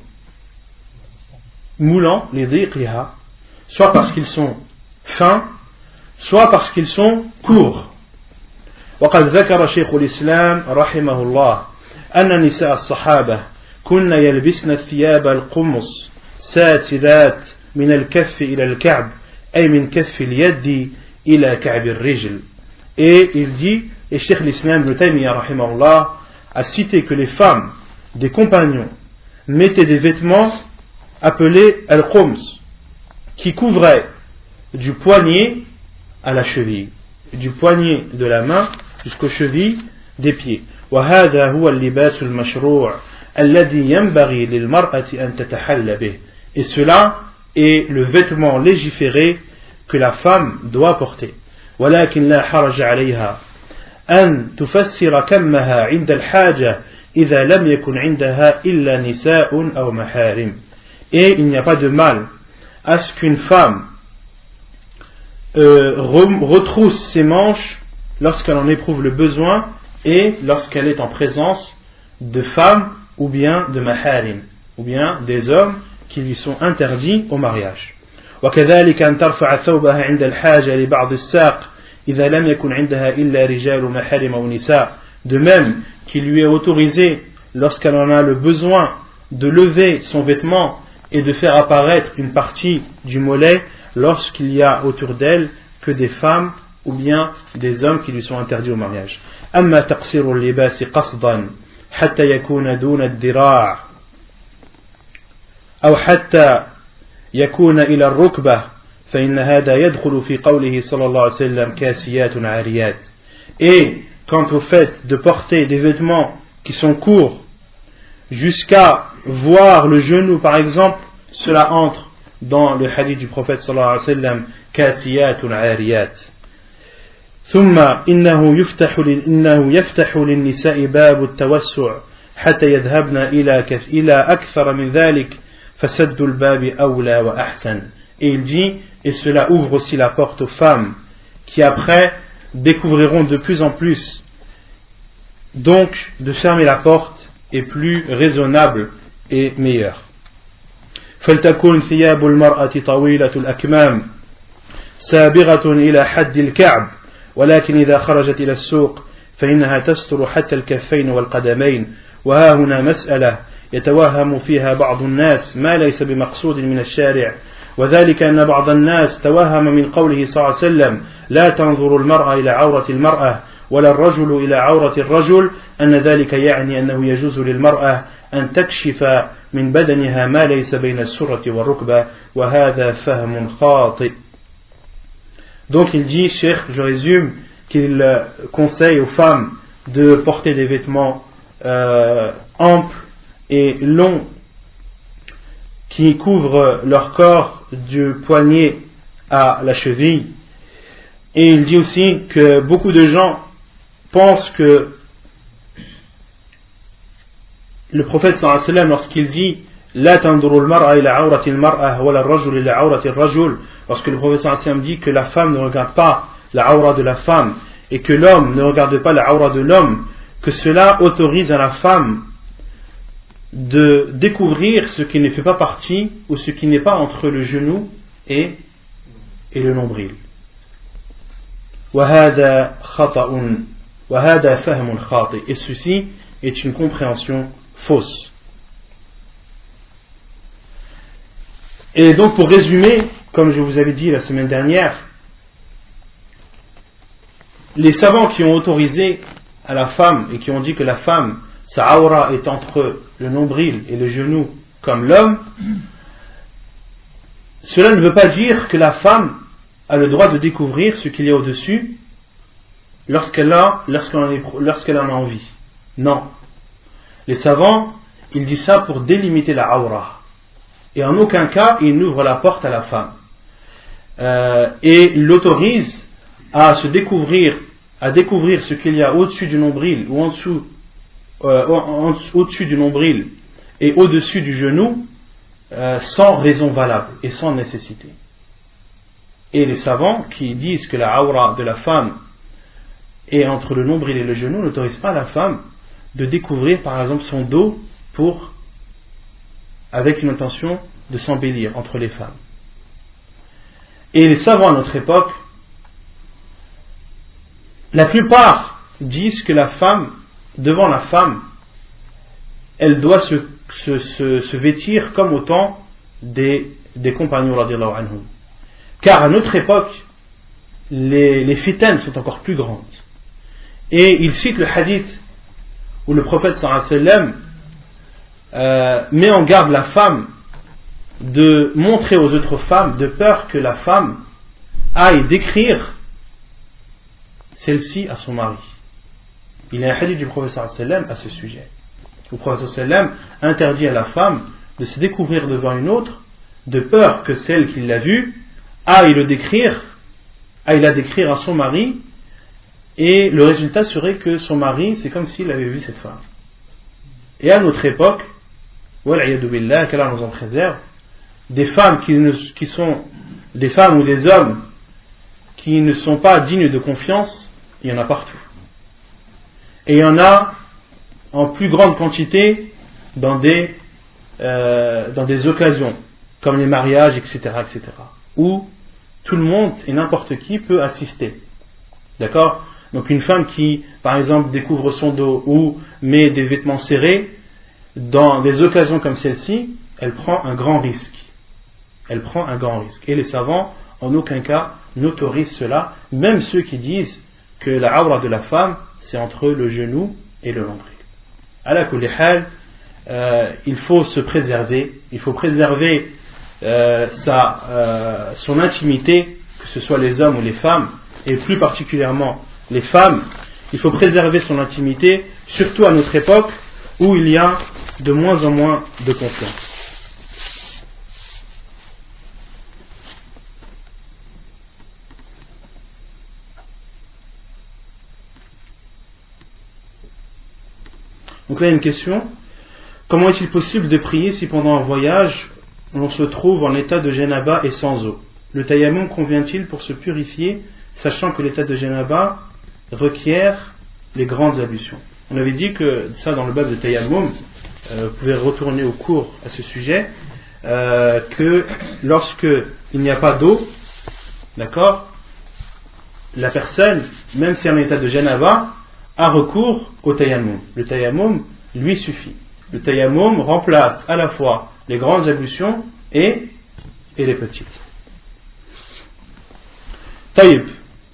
moulants, les dhiqliha, soit parce qu'ils sont fins, soit parce qu'ils sont courts. وقد ذكر شيخ الإسلام رحمه الله أن نساء الصحابة كن يلبسن الثياب القمص ساترات من الكف إلى الكعب أي من كف اليد إلى كعب الرجل. Et il dit, et Cheikh l'Islam Ibn Taymiyyah rahimahullah a cité que les femmes des compagnons mettaient des vêtements appelés al-qums qui couvraient du poignet à la cheville, du poignet de la main jusqu'aux chevilles des pieds. وهذا هو اللباس المشروع الذي ينبغي للمرأة أن تتحلى به. Et cela est le vêtement légiféré que la femme doit porter. ولكن لا حرج عليها أن تفسر كمها عند الحاجة إذا لم يكن عندها إلا نساء أو محارم. Et il n'y a pas de mal à ce qu'une femme euh, retrousse ses manches lorsqu'elle en éprouve le besoin et lorsqu'elle est en présence de femmes ou bien de maharim, ou bien des hommes qui lui sont interdits au mariage. وكذلك أن ترفع ثوبها عند الحاجة لبعض الساق إذا لم يكن عندها إلا رجال محارم أو نساء. De même qu'il lui est autorisé lorsqu'elle en a le besoin de lever son vêtement et de faire apparaître une partie du mollet lorsqu'il y a autour d'elle que des femmes ou bien des hommes qui lui sont interdits au mariage. أما تقصير اللباس قصدا حتى يكون دون الذراع أو حتى يكون إلى الركبة فإن هذا يدخل في قوله صلى الله عليه وسلم كاسيات عاريات. Et quant au fait de porter des vêtements qui sont courts jusqu'à voir le genou par exemple, cela entre dans le hadith du prophète sallallahu alayhi wa sallam كاسيات عاريات. ثم إنه يفتح إنه يفتح للنساء باب التوسع حتى يذهبن إلى إلى أكثر من ذلك فسد الباب أولى وأحسن. Et il dit, et cela ouvre aussi la porte aux femmes qui après découvriront de plus en plus. Donc de fermer la porte est plus raisonnable et meilleur. فلتكن ثياب المرأة طويلة الأكمام سابغة إلى حد الكعب ولكن إذا خرجت إلى السوق فإنها تستر حتى الكفين والقدمين. وها هنا مسألة يتوهم فيها بعض الناس ما ليس بمقصود من الشارع وذلك أن بعض الناس توهم من قوله صلى الله عليه وسلم لا تنظر المرأة إلى عورة المرأة ولا الرجل إلى عورة الرجل أن ذلك يعني أنه يجوز للمرأة أن تكشف من بدنها ما ليس بين السرة والركبة وهذا فهم خاطئ. Donc il dit, Cheikh, je résume, qu'il conseille aux femmes de porter des vêtements euh, amples et longs qui couvrent leur corps du poignet à la cheville. Et il dit aussi que beaucoup de gens pensent que le prophète sallallahu alayhi wa sallam, lorsqu'il dit La tanduru al-mar'a ila awrati al-mar'a wa al-rajul ila awrati al-rajul, lorsque le prophète sallallahu alayhi wa sallam dit que la femme ne regarde pas la awra de la femme et que l'homme ne regarde pas la awra de l'homme, que cela autorise à la femme de découvrir ce qui ne fait pas partie ou ce qui n'est pas entre le genou et, et le nombril. وهذا خطأ وهذا فهم خاطئ. Et ceci est une compréhension fausse. Et donc pour résumer, comme je vous avais dit la semaine dernière, les savants qui ont autorisé à la femme et qui ont dit que la femme, sa aura est entre le nombril et le genou comme l'homme, cela ne veut pas dire que la femme a le droit de découvrir ce qu'il y a au-dessus lorsqu'elle, a, lorsqu'elle, en, est, lorsqu'elle en a envie. Non. Les savants, ils disent ça pour délimiter la aura. Et en aucun cas, ils n'ouvrent la porte à la femme. Euh, et l'autorisent à se découvrir, à découvrir ce qu'il y a au-dessus du nombril ou en dessous, euh, en, en, au-dessus du nombril et au-dessus du genou euh, sans raison valable et sans nécessité. Et les savants qui disent que la aura de la femme est entre le nombril et le genou n'autorisent pas la femme de découvrir par exemple son dos pour, avec une intention de s'embellir entre les femmes. Et les savants à notre époque, la plupart disent que la femme, devant la femme, elle doit se, se, se, se vêtir comme au temps des, des compagnons radiyallahu anhum. Car à notre époque, les, les fitanes sont encore plus grandes. Et il cite le hadith où le prophète sallallahu alayhi wa sallam euh, met en garde la femme de montrer aux autres femmes de peur que la femme aille décrire celle-ci à son mari. Il y a un hadith du prophète sallallahu alayhi wa sallam à ce sujet. Le prophète sallallahu alayhi wa sallam interdit à la femme de se découvrir devant une autre de peur que celle qui l'a vue aille le décrire, aille la décrire à son mari, et le résultat serait que son mari, c'est comme s'il avait vu cette femme. Et à notre époque, wal'iyadu billah, qu'Allah nous en préserve, des femmes qui, ne, qui sont des femmes ou des hommes qui ne sont pas dignes de confiance, il y en a partout. Et il y en a en plus grande quantité dans des, euh, dans des occasions, comme les mariages, et cetera, et cetera, où tout le monde et n'importe qui peut assister. D'accord ? Donc une femme qui, par exemple, découvre son dos ou met des vêtements serrés, dans des occasions comme celle-ci, elle prend un grand risque. Elle prend un grand risque. Et les savants, en aucun cas, n'autorisent cela, même ceux qui disent que la aura de la femme, c'est entre le genou et le nombril. ala kulli hal, euh, il faut se préserver, il faut préserver euh, sa, euh, son intimité, que ce soit les hommes ou les femmes, et plus particulièrement les femmes. Il faut préserver son intimité, surtout à notre époque où il y a de moins en moins de confiance. Donc là, il y a une question. Comment est-il possible de prier si pendant un voyage, on se trouve en état de janaba et sans eau? Le tayammum convient-il pour se purifier, sachant que l'état de janaba requiert les grandes ablutions? On avait dit que ça, dans le bab de tayammum, euh, vous pouvez retourner au cours à ce sujet, euh, que lorsque il n'y a pas d'eau, d'accord, la personne, même si elle est en état de janaba, a recours au tayammum. Le tayammum lui suffit. Le tayammum remplace à la fois les grandes ablutions et, et les petites. طيب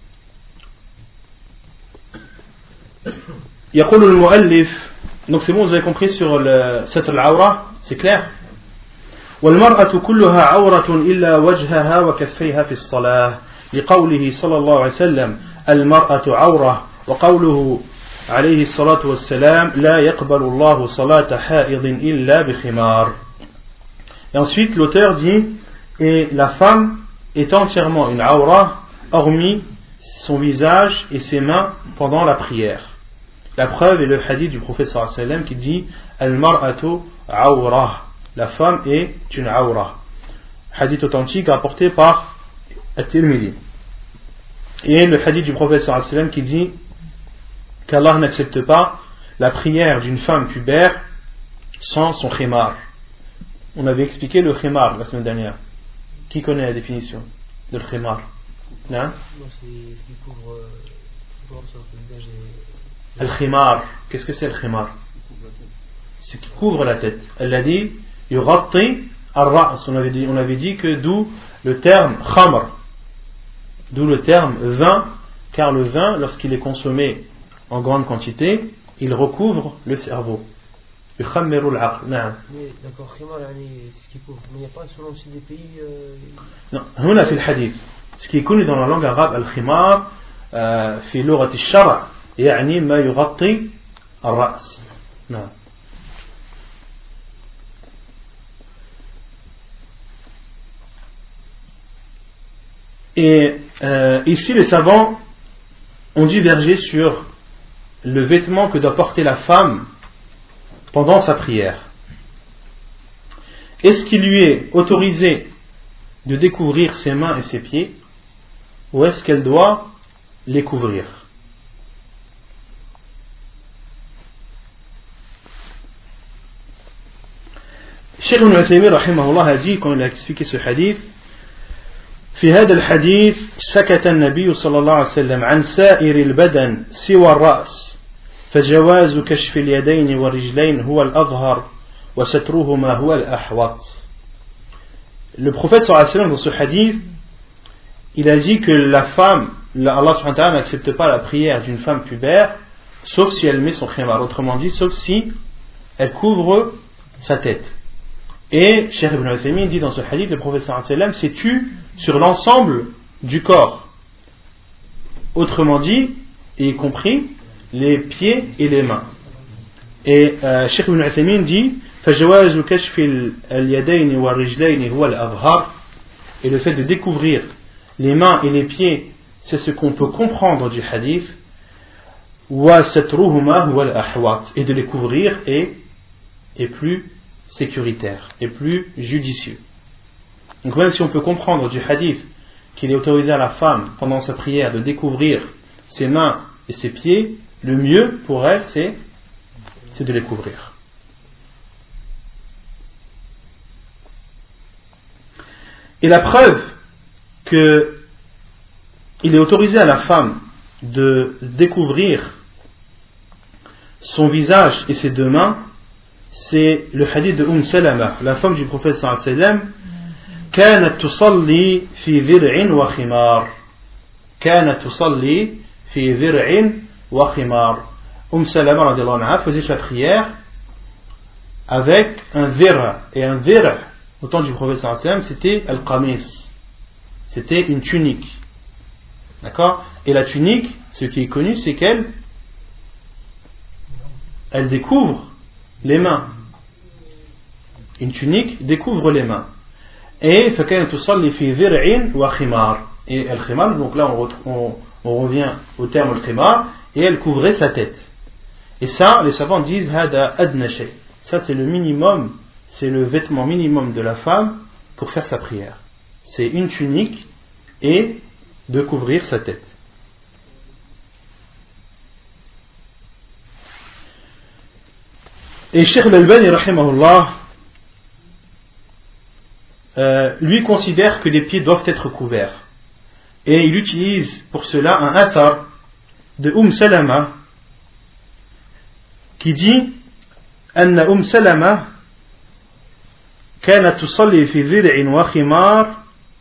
يقول المؤلف, donc c'est bon, vous avez compris sur le satr al-awra, c'est clair. والمرأة كلها عورة إلا وجهها وكفيها في الصلاة لقوله صلى الله عليه وسلم المرأة عورة وقوله عليه الصلاة والسلام لا يقبل الله صلاة حائض إلا بخمار. Et ensuite l'auteur dit, et la femme est entièrement une awra hormis son visage et ses mains pendant la prière. La preuve est le hadith du prophète sallallahu alayhi wa sallam qui dit al-mar'atu awra, la femme est une awra. Hadith authentique rapporté par At-Tirmidhi. Et le hadith du prophète sallallahu alayhi wa sallam qui dit qu'Allah n'accepte pas la prière d'une femme pubère sans son khimar. On avait expliqué le khimar la semaine dernière. Qui connaît la définition de le khimar? Non, non, c'est ce qui couvre, euh, couvre sur le visage et... Le khimar, qu'est-ce que c'est le khimar? Ce qui couvre la tête. Elle a dit yughatti ar-ra's. On avait dit, on avait dit que d'où le terme khamr, d'où le terme vin, car le vin, lorsqu'il est consommé en grande quantité, il recouvre le cerveau. يخمر العقل. نعم. D'accord, khimar, c'est ce qui couvre. Mais il n'y a pas selon aussi des pays. Euh... Non, هنا في الحديث. Ce qui est connu dans la langue arabe, al-khimar, في لغة الشرع, يعني ما يغطي الرأس. نعم. Et euh, ici, les savants ont divergé sur le vêtement que doit porter la femme pendant sa prière. Est-ce qu'il lui est autorisé de découvrir ses mains et ses pieds, ou est-ce qu'elle doit les couvrir? Cheikh Ibn Uthaymin rahimahullah a dit, quand il a expliqué ce hadith, في هذا الحديث سكت النبي صلى الله عليه وسلم عن سائر البدن سوى الرأس فجواز كشف اليدين والرجلين هو الأظهر وسترهما هو الأحوط. Le prophète sallallahu alayhi wa sallam dans ce hadith, il a dit que la femme, Allah subhanahu wa ta'ala n'accepte pas la prière d'une femme pubère sauf si elle met son khimar, autrement dit sauf si elle couvre sa tête. Et Cheikh Ibn Uthaymin dit dans ce hadith, le prophète sallallahu alayhi wa sallam s'est tu sur l'ensemble du corps, autrement dit, y compris les pieds et les mains. Et euh, Cheikh Ibn Uthaymin dit فجواز كشف اليدين والرجلين هو الأظهر, et le fait de découvrir les mains et les pieds, c'est ce qu'on peut comprendre du hadith, وسترهما هو الأحوط, et de les couvrir est, est plus sécuritaire et plus judicieux. Donc même si on peut comprendre du hadith qu'il est autorisé à la femme pendant sa prière de découvrir ses mains et ses pieds, le mieux pour elle c'est, c'est de les couvrir. Et la preuve que il est autorisé à la femme de découvrir son visage et ses deux mains, c'est le hadith de Umm Salama, la femme du prophète sallallahu alayhi wa sallam. كانت تصلي في ذرع وخمار كانت تصلي في ذرع وخمار. Umm Salama radiyallahu anha faisait sa prière avec un zir. Et un zir, au temps du prophète sallallahu alayhi wa sallam, c'était al-qamis. C'était une tunique. D'accord? Et la tunique, ce qui est connu, c'est qu'elle elle découvre les mains. Une tunique découvre les mains. Et فَكَانَتْ تُصَلِّي فِي ذِرْعٍ وَخِمَارٍ. Et al-khimar, donc là on, on, on revient au terme al-khimar, et elle couvrait sa tête. Et ça, les savants disent hada adna shay. Ça c'est le minimum, c'est le vêtement minimum de la femme pour faire sa prière. C'est une tunique et de couvrir sa tête. Et Cheikh Al-Albani rahimahullah euh, lui considère que les pieds doivent être couverts. Et il utilise pour cela un athar de Umm Salama qui dit أن أم سلمة كانت تصلي في ذرع وخمار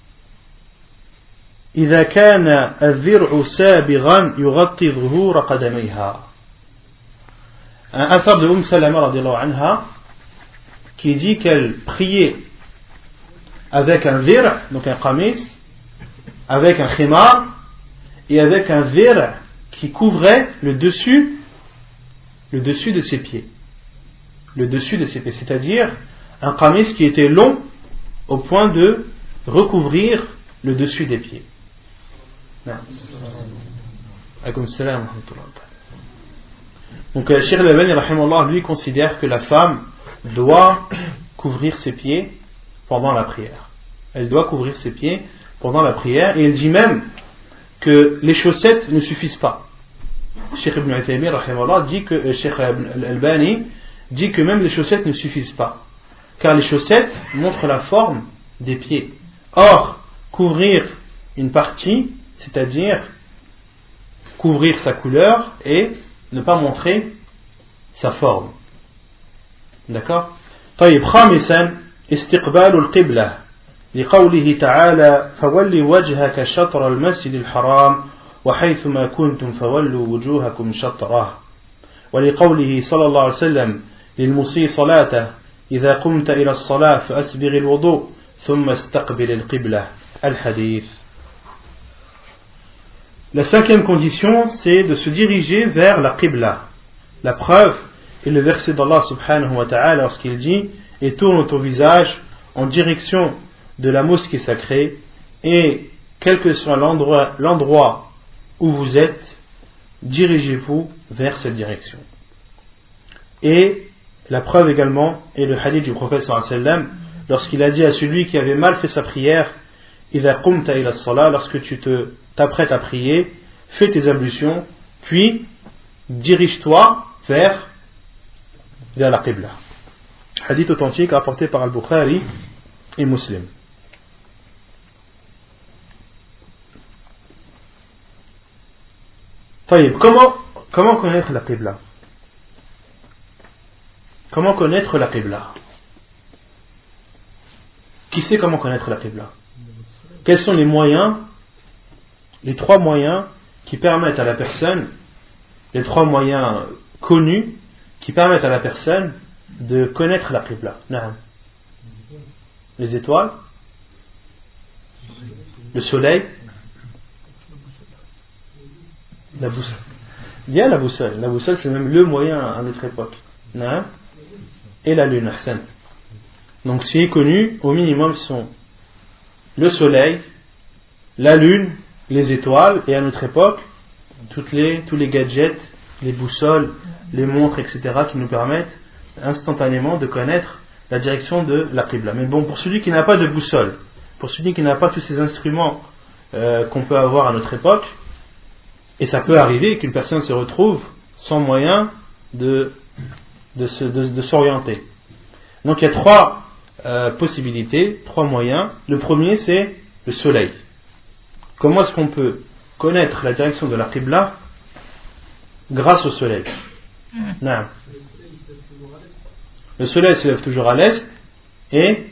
إذا كان الذرع سابغا يغطي ظهور قدميها. Un athar de Umm Salama radiallahu anha qui dit qu'elle priait avec un zir, donc un qamis, avec un khimar et avec un zir qui couvrait le dessus le dessus de ses pieds. Le dessus de ses pieds, c'est-à-dire un qamis qui était long au point de recouvrir le dessus des pieds. Donc Cheikh Al-Albani rahimahullah lui considère que la femme doit couvrir ses pieds pendant la prière. Elle doit couvrir ses pieds pendant la prière, et il dit même que les chaussettes ne suffisent pas. Cheikh Ibn Uthaymin rahimahullah dit que euh, Cheikh Al-Albani dit que même les chaussettes ne suffisent pas, car les chaussettes montrent la forme des pieds. Or, couvrir une partie, c'est-à-dire couvrir sa couleur et ne pas montrer sa forme. D'accord? طيب خامسا استقبال القبلة لقوله تعالى فول وجهك شطر المسجد الحرام وحيثما كنتم فولوا وجوهكم شطره ولقوله صلى الله عليه وسلم للمسيء صلاته إذا قمت إلى الصلاة فأسبغ الوضوء ثم استقبل القبلة الحديث. La cinquième condition, c'est de se diriger vers la qibla. La preuve est le verset d'Allah subhanahu wa ta'ala lorsqu'il dit et tourne ton visage en direction de la mosquée sacrée, et quel que soit l'endroit, l'endroit où vous êtes, dirigez-vous vers cette direction. Et la preuve également est le hadith du prophète sallallahu alayhi wa sallam lorsqu'il a dit à celui qui avait mal fait sa prière إذا قمت إلى الصلاة, lorsque tu te t'apprêtes à prier, fais tes ablutions, puis dirige-toi vers, vers la qibla. Hadith authentique apporté par Al-Bukhari et Muslim. طيب, comment, comment connaître la qibla? Comment connaître la qibla? Qui sait comment connaître la qibla? Quels sont les moyens, les trois moyens qui permettent à la personne, les trois moyens connus qui permettent à la personne de connaître la qibla? Les étoiles, le soleil, la boussole. Il y a la boussole. La boussole, c'est même le moyen à notre époque. Et la lune. Donc, ce qui est connu, au minimum, sont le soleil, la lune, les étoiles, et à notre époque, toutes les, tous les gadgets, les boussoles, les montres, et cetera, qui nous permettent instantanément de connaître la direction de la qibla. Mais bon, pour celui qui n'a pas de boussole, pour celui qui n'a pas tous ces instruments euh, qu'on peut avoir à notre époque, et ça peut arriver qu'une personne se retrouve sans moyen de, de, se, de, de s'orienter. Donc il y a trois euh, possibilités, trois moyens. Le premier, c'est le soleil. Comment est-ce qu'on peut connaître la direction de la qibla? Grâce au soleil. Non. Le soleil se lève toujours à l'est et,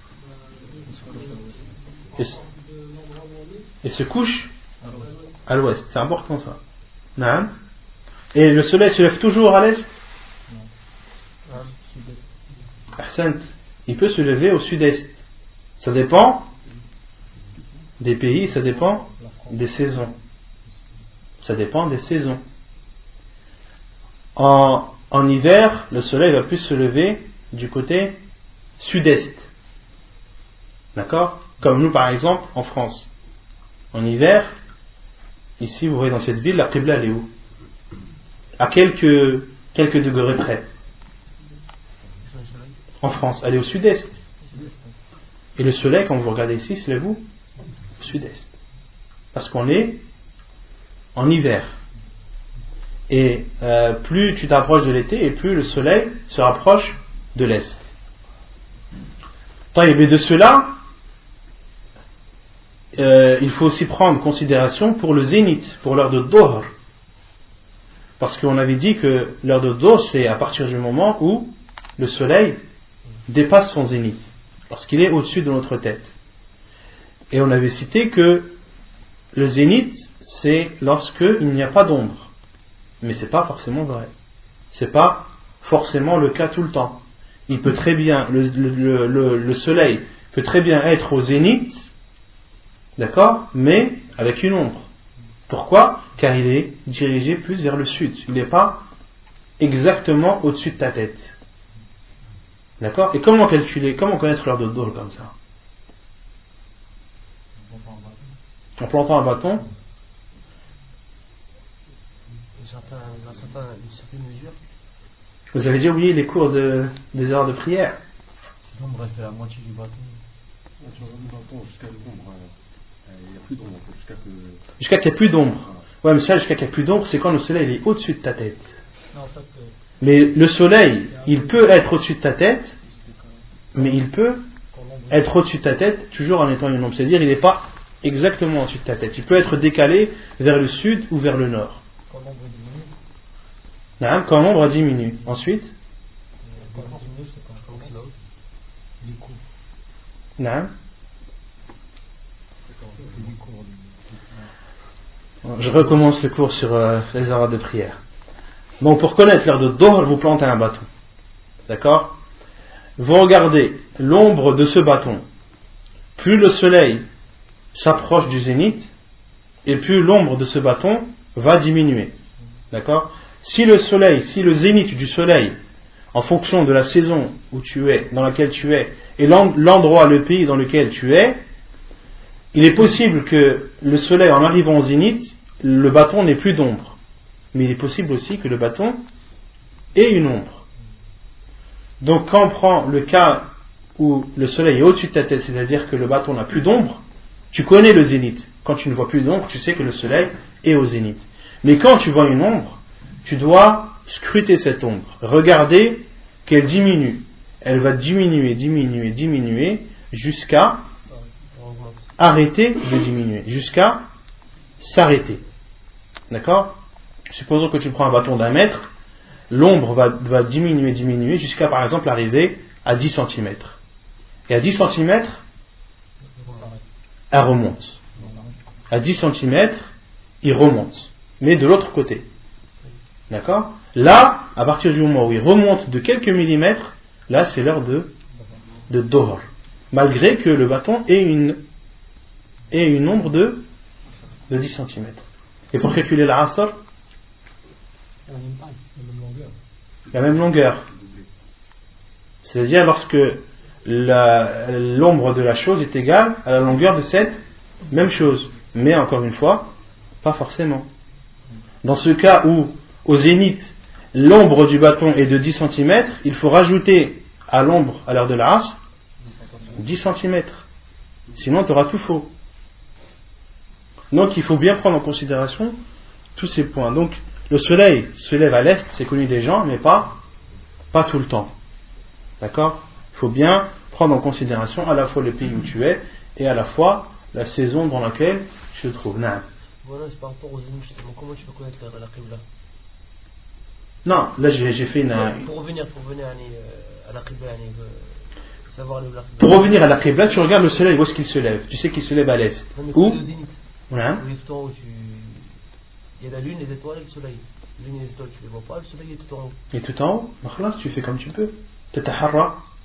et, et se couche à l'ouest. C'est important ça. Non. Et le soleil se lève toujours à l'est? Ahsant, il peut se lever au sud-est. Ça dépend des pays, ça dépend des saisons. Ça dépend des saisons. En, en hiver, le soleil va plus se lever du côté sud-est. D'accord? Comme nous par exemple en France. En hiver, ici vous voyez dans cette ville, la Qibla elle est où? À quelques, quelques degrés près. En France, elle est au sud-est. Et le soleil, quand vous regardez ici, se lève où? Au sud-est. Parce qu'on est en hiver. Et euh, plus tu t'approches de l'été, et plus le soleil se rapproche de l'est. Et de cela, euh, il faut aussi prendre en considération pour le zénith, pour l'heure de Dohr. Parce qu'on avait dit que l'heure de Dohr, c'est à partir du moment où le soleil dépasse son zénith, parce qu'il est au-dessus de notre tête. Et on avait cité que le zénith, c'est lorsque il n'y a pas d'ombre. Mais c'est pas forcément vrai. C'est pas forcément le cas tout le temps. Il peut très bien, le, le, le, le soleil peut très bien être au zénith, d'accord, mais avec une ombre. Pourquoi? Car il est dirigé plus vers le sud. Il n'est pas exactement au-dessus de ta tête. D'accord? Et comment calculer, comment connaître l'heure de Dohr comme ça? En plantant un bâton. Dans une certaine mesure. Vous avez déjà oublié les cours de, des heures de prière. Si l'ombre fait la moitié du bâton. Tu regardes le bâton jusqu'à l'ombre. Il n'y a plus d'ombre. Jusqu'à que... Jusqu'à qu'il n'y ait plus d'ombre. Ouais, mais ça, jusqu'à qu'il n'y ait plus d'ombre, c'est quand le soleil il est au-dessus de ta tête. Non, en fait, euh... Mais le soleil, il peut être au-dessus de ta tête, mais il peut être au-dessus de ta tête toujours en étant une ombre. C'est-à-dire, il n'est pas exactement au-dessus de ta tête. Il peut être décalé vers le sud ou vers le nord. Quand l'ombre diminue. Non, quand l'ombre diminue. Ensuite Quand l'ombre diminue, c'est quand je commence là-haut. Du coup. Non. Je recommence le cours sur euh, les heures de prière. Donc pour connaître l'heure de Dohr, vous plantez un bâton. D'accord? Vous regardez l'ombre de ce bâton. Plus le soleil s'approche du zénith, et plus l'ombre de ce bâton va diminuer. D'accord? Si le soleil, si le zénith du soleil, en fonction de la saison où tu es, dans laquelle tu es, et l'endroit, le pays dans lequel tu es, il est possible que le soleil, en arrivant au zénith, le bâton n'ait plus d'ombre. Mais il est possible aussi que le bâton ait une ombre. Donc quand on prend le cas où le soleil est au-dessus de ta tête, c'est-à-dire que le bâton n'a plus d'ombre, tu connais le zénith. Quand tu ne vois plus d'ombre, tu sais que le soleil est au zénith. Mais quand tu vois une ombre, tu dois scruter cette ombre, regarder qu'elle diminue. Elle va diminuer, diminuer, diminuer, jusqu'à arrêter de diminuer, jusqu'à s'arrêter. D'accord? Supposons que tu prends un bâton d'un mètre, l'ombre va, va diminuer, diminuer, jusqu'à par exemple arriver à dix centimètres. Et à dix centimètres, elle remonte. À dix centimètres, il remonte. Mais de l'autre côté. D'accord? Là, à partir du moment où il remonte de quelques millimètres, là c'est l'heure de, de Dohr. Malgré que le bâton ait une, ait une ombre de, de dix centimètres. Et pour calculer la Asr, la même longueur. C'est-à-dire lorsque la, l'ombre de la chose est égale à la longueur de cette même chose. Mais encore une fois, pas forcément. Dans ce cas où, au zénith, l'ombre du bâton est de dix centimètres, il faut rajouter à l'ombre à l'heure de la Asr dix centimètres. Sinon, tu auras tout faux. Donc, il faut bien prendre en considération tous ces points. Donc, le soleil se lève à l'est, c'est connu des gens, mais pas, pas tout le temps. D'accord? Il faut bien prendre en considération à la fois le pays où tu es et à la fois la saison dans laquelle tu te trouves. Non. Voilà, c'est par rapport aux zénith, justement. Comment tu peux connaître la, la Qibla? Non, là j'ai, j'ai fait une. Non, pour revenir, pour revenir à la Qibla, euh, savoir le la Qibla. Pour revenir à la Qibla, tu regardes le soleil, où est-ce qu'il se lève? Tu sais qu'il se lève à l'est. Non, mais où? le zénith. Voilà. Oui, tout en haut, tu... il y a la lune, les étoiles et le soleil. La lune et les étoiles, tu les vois pas, le soleil est tout en haut. Il est tout en haut? Makhlas, tu fais comme tu peux. Tataharra.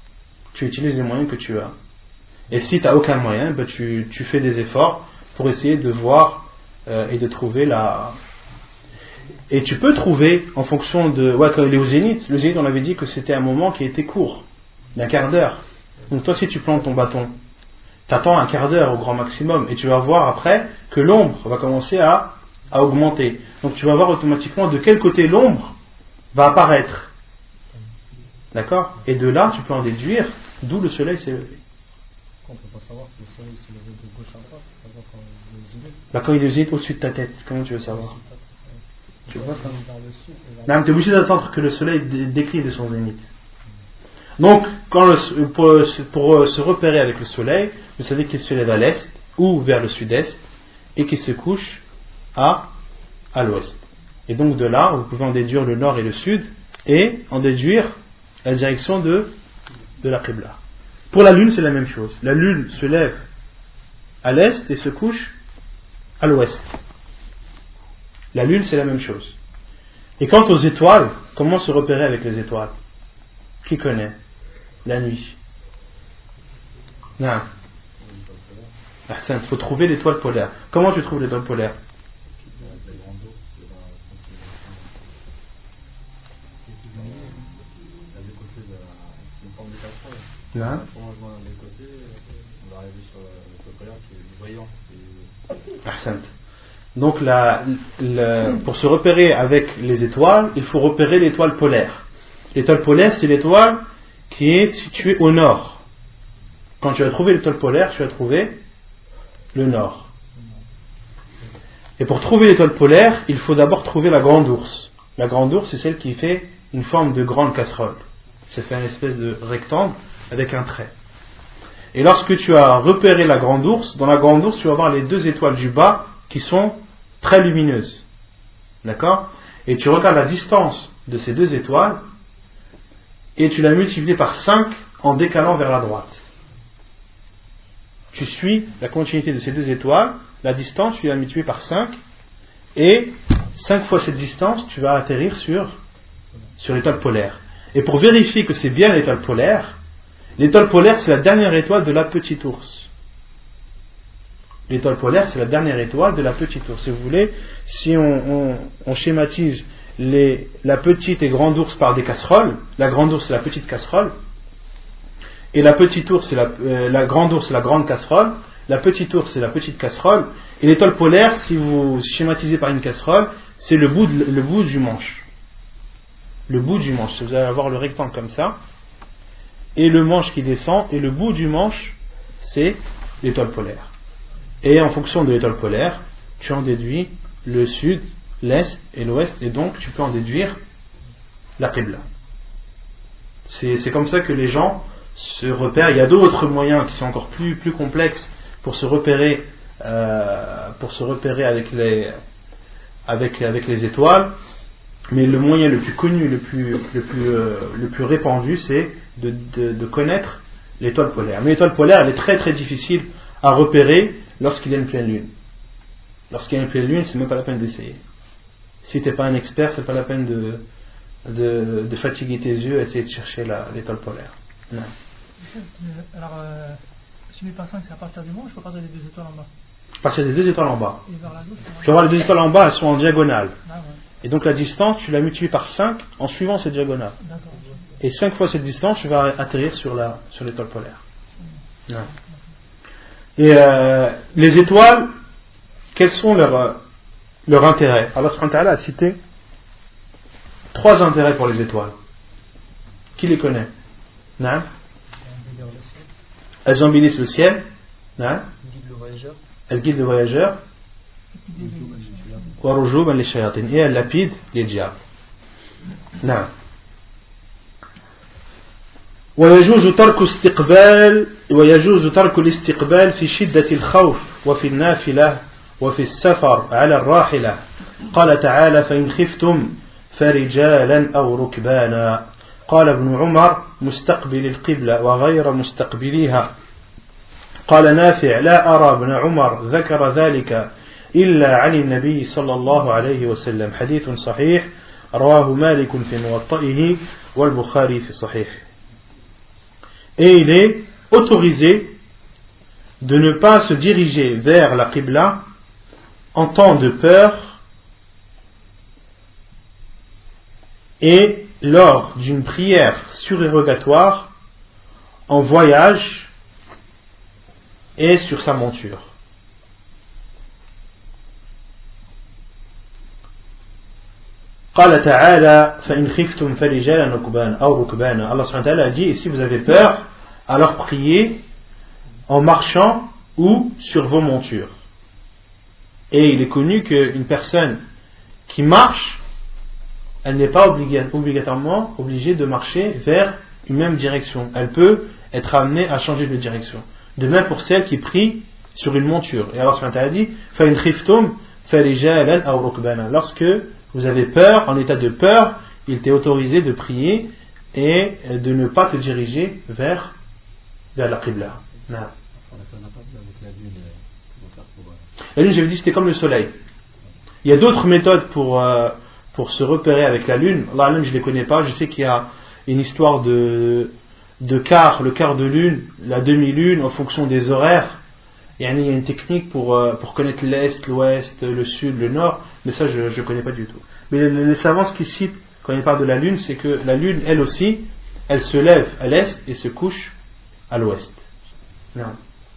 tu utilises les moyens que tu as. Et si tu n'as aucun moyen, ben tu, tu fais des efforts pour essayer de voir euh, et de trouver la... Et tu peux trouver en fonction de... Ouais, quand il est au zénith, le zénith on avait dit que c'était un moment qui était court, d'un quart d'heure. Donc toi si tu plantes ton bâton, t'attends un quart d'heure au grand maximum et tu vas voir après que l'ombre va commencer à, à augmenter. Donc tu vas voir automatiquement de quel côté l'ombre va apparaître. D'accord? Et de là tu peux en déduire d'où le soleil s'est levé. On ne peut pas savoir que le soleil s'est levé de gauche à droite, par exemple quand il est zénith. Bah quand il est zénith au-dessus de ta tête, comment tu veux savoir? Tu vois ça? Non, tu es obligé d'attendre que le soleil décline de son zénith. Donc, quand le, pour, pour se repérer avec le soleil, vous savez qu'il se lève à l'est ou vers le sud-est et qu'il se couche à, à l'ouest. Et donc de là, vous pouvez en déduire le nord et le sud et en déduire la direction de, de la Qibla. Pour la lune, c'est la même chose. La lune se lève à l'est et se couche à l'ouest. La lune, c'est la même chose. Et quant aux étoiles, comment se repérer avec les étoiles? Qui connaît? La nuit. Non. Il faut trouver l'étoile polaire. Comment tu trouves l'étoile polaire? Là. Donc la, la, pour se repérer avec les étoiles, il faut repérer l'étoile polaire. L'étoile polaire, c'est l'étoile qui est située au nord. Quand tu vas trouver l'étoile polaire, tu vas trouver le nord. Et pour trouver l'étoile polaire, il faut d'abord trouver la grande ours. La grande ours, c'est celle qui fait une forme de grande casserole. Ça fait une espèce de rectangle avec un trait. Et lorsque tu as repéré la grande ours, dans la grande ours, tu vas voir les deux étoiles du bas qui sont très lumineuses. D'accord? Et tu regardes la distance de ces deux étoiles et tu la multiplies par cinq en décalant vers la droite. Tu suis la continuité de ces deux étoiles, la distance, tu la multiplies par cinq et cinq fois cette distance, tu vas atterrir sur, sur l'étoile polaire. Et pour vérifier que c'est bien l'étoile polaire, l'étoile polaire c'est la dernière étoile de la petite ours. L'étoile polaire c'est la dernière étoile de la petite ours. Si vous voulez, si on, on, on schématise les, la petite et grande ours par des casseroles, la grande ours c'est la petite casserole, et la petite ours c'est la, euh, la grande ours c'est la grande casserole, la petite ours c'est la petite casserole, et l'étoile polaire, si vous schématisez par une casserole, c'est le bout, de, le bout du manche. Le bout du manche, vous allez avoir le rectangle comme ça, et le manche qui descend, et le bout du manche, c'est l'étoile polaire. Et en fonction de l'étoile polaire, tu en déduis le sud, l'est et l'ouest, et donc tu peux en déduire la Qibla. C'est, c'est comme ça que les gens se repèrent. Il y a d'autres moyens qui sont encore plus, plus complexes pour se repérer, euh, pour se repérer avec les, avec, avec les étoiles. Mais le moyen le plus connu, le plus, le plus, euh, le plus répandu, c'est de, de, de connaître l'étoile polaire. Mais l'étoile polaire, elle est très très difficile à repérer lorsqu'il y a une pleine lune. Lorsqu'il y a une pleine lune, c'est même pas la peine d'essayer. Si tu n'es pas un expert, c'est pas la peine de, de, de fatiguer tes yeux à essayer de chercher la, l'étoile polaire. Non. Alors, euh, si huit par cinq, c'est à partir du manche ou à partir des deux étoiles en bas? À partir des deux étoiles en bas. Et vers la gauche, tu vas voir les deux étoiles en bas, elles sont en diagonale. Ah, ouais. Et donc la distance, tu la multiplies par cinq en suivant cette diagonale. D'accord. Et cinq fois cette distance, tu vas atterrir sur, la, sur l'étoile polaire. Mmh. Ouais. Et euh, les étoiles, quels sont leurs leur intérêts? Allah subhanahu wa ta'ala a cité trois intérêts pour les étoiles. Qui les connaît? Non? Elles embellissent le ciel. Non? Elles guident le voyageur. Et elles lapident les diables. Non. ويجوز ترك استقبال ويجوز ترك الاستقبال في شدة الخوف وفي النافلة وفي السفر على الراحلة قال تعالى فإن خفتم فرجالا أو ركبانا قال ابن عمر مستقبل القبلة وغير مستقبليها قال نافع لا أرى ابن عمر ذكر ذلك إلا عن النبي صلى الله عليه وسلم حديث صحيح رواه مالك في موطئه والبخاري في صحيح. Et il est autorisé de ne pas se diriger vers la Qibla en temps de peur et lors d'une prière surérogatoire en voyage et sur sa monture. قال تعالى فإن خفتم فرجالا ركبانا أو ركبانا. Allah subhanahu wa ta'ala a dit, et si vous avez peur, alors priez en marchant ou sur vos montures. Et il est connu qu'une personne qui marche, elle n'est pas obligatoirement obligée de marcher vers une même direction. Elle peut être amenée à changer de direction. De même pour celle qui prie sur une monture. Et Allah subhanahu wa ta'ala dit فَإِنْ خِفْتُمْ فَرِجَالًا أَوْ رُكْبَانًا. Lorsque vous avez peur, en état de peur, il t'est autorisé de prier et de ne pas te diriger vers, vers la Qibla. Non. La lune, j'avais dit, c'était comme le soleil. Il y a d'autres méthodes pour, euh, pour se repérer avec la lune. Allah, je ne les connais pas. Je sais qu'il y a une histoire de, de quart, le quart de lune, la demi-lune, en fonction des horaires. Il y a une technique pour, euh, pour connaître l'est, l'ouest, le sud, le nord. Mais ça, je ne connais pas du tout. Mais les, les savants, ce qu'ils citent quand ils parlent de la lune, c'est que la lune, elle aussi, elle se lève à l'est et se couche à l'ouest. Non.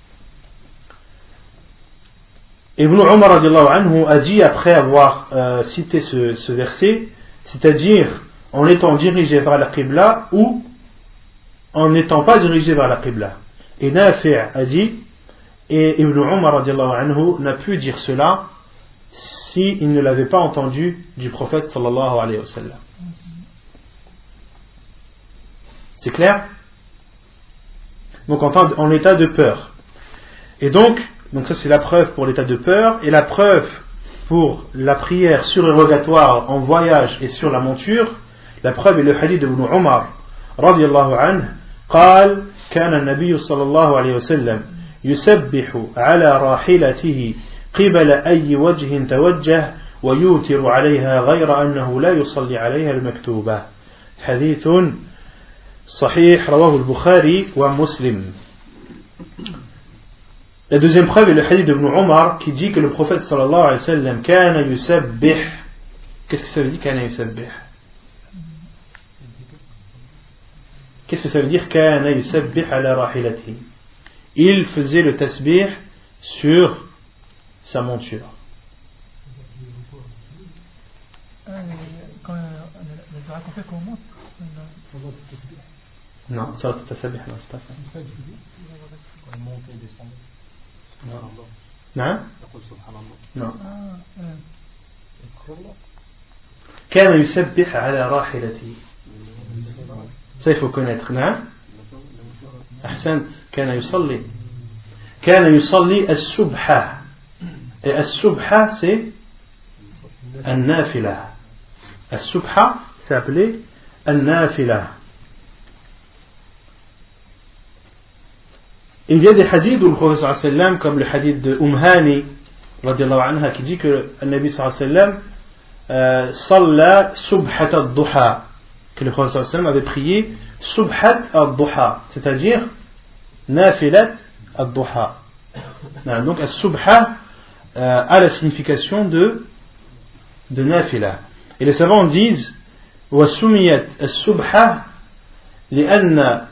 Ibn Umar radiallahu anhu a dit, après avoir euh, cité ce, ce verset, c'est-à-dire en étant dirigé vers la Qibla ou en n'étant pas dirigé vers la Qibla. Et Nafi' a dit, et Ibn Umar radiallahu anhu n'a pu dire cela s'il ne l'avait pas entendu du prophète sallallahu alayhi wa sallam. C'est clair? Donc en, en état de peur. Et donc, donc ça c'est la preuve pour l'état de peur, et la preuve pour la prière surérogatoire en voyage et sur la monture. La preuve est le hadith de Ibn Umar radiallahu anhu قال كان النبي صلى الله عليه وسلم يسبح على راحلته قبل أي وجه توجه ويوتر عليها غير أنه لا يصلي عليها المكتوبة. حديث صحيح رواه البخاري ومسلم. La deuxième preuve est le hadith d'Ibn Umar qui dit que le prophète sallallahu alayhi wa sallam kana yusabbih. Qu'est-ce que ça veut dire kana yusabbih? Qu'est-ce que ça veut dire kana yusabbih ala rahilatihi? Il faisait le tasbih sur sa monture. Non, ça c'est tasbih, non, c'est pas ça. Non. Non. كان يسبح على راحلته. Ça il faut connaître. Non. أحسنت. كان يصلي. كان يصلي السبحة. Et السبحة c'est النافلة. السبحة c'est appelé النافلة. Il y a des hadiths où le prophète sallallahu alayhi wa sallam, comme le hadith de Umhani radiallahu anha, qui dit que le Nabi sallallahu alayhi wa sallam salla subhat al-duha, que le prophète sallallahu alayhi wa sallam avait prié subhat al-duha, c'est-à-dire nafilat al-duha. Donc al-subha a la signification de de nafila. Et les savants disent wa sumiyat al-subha لأن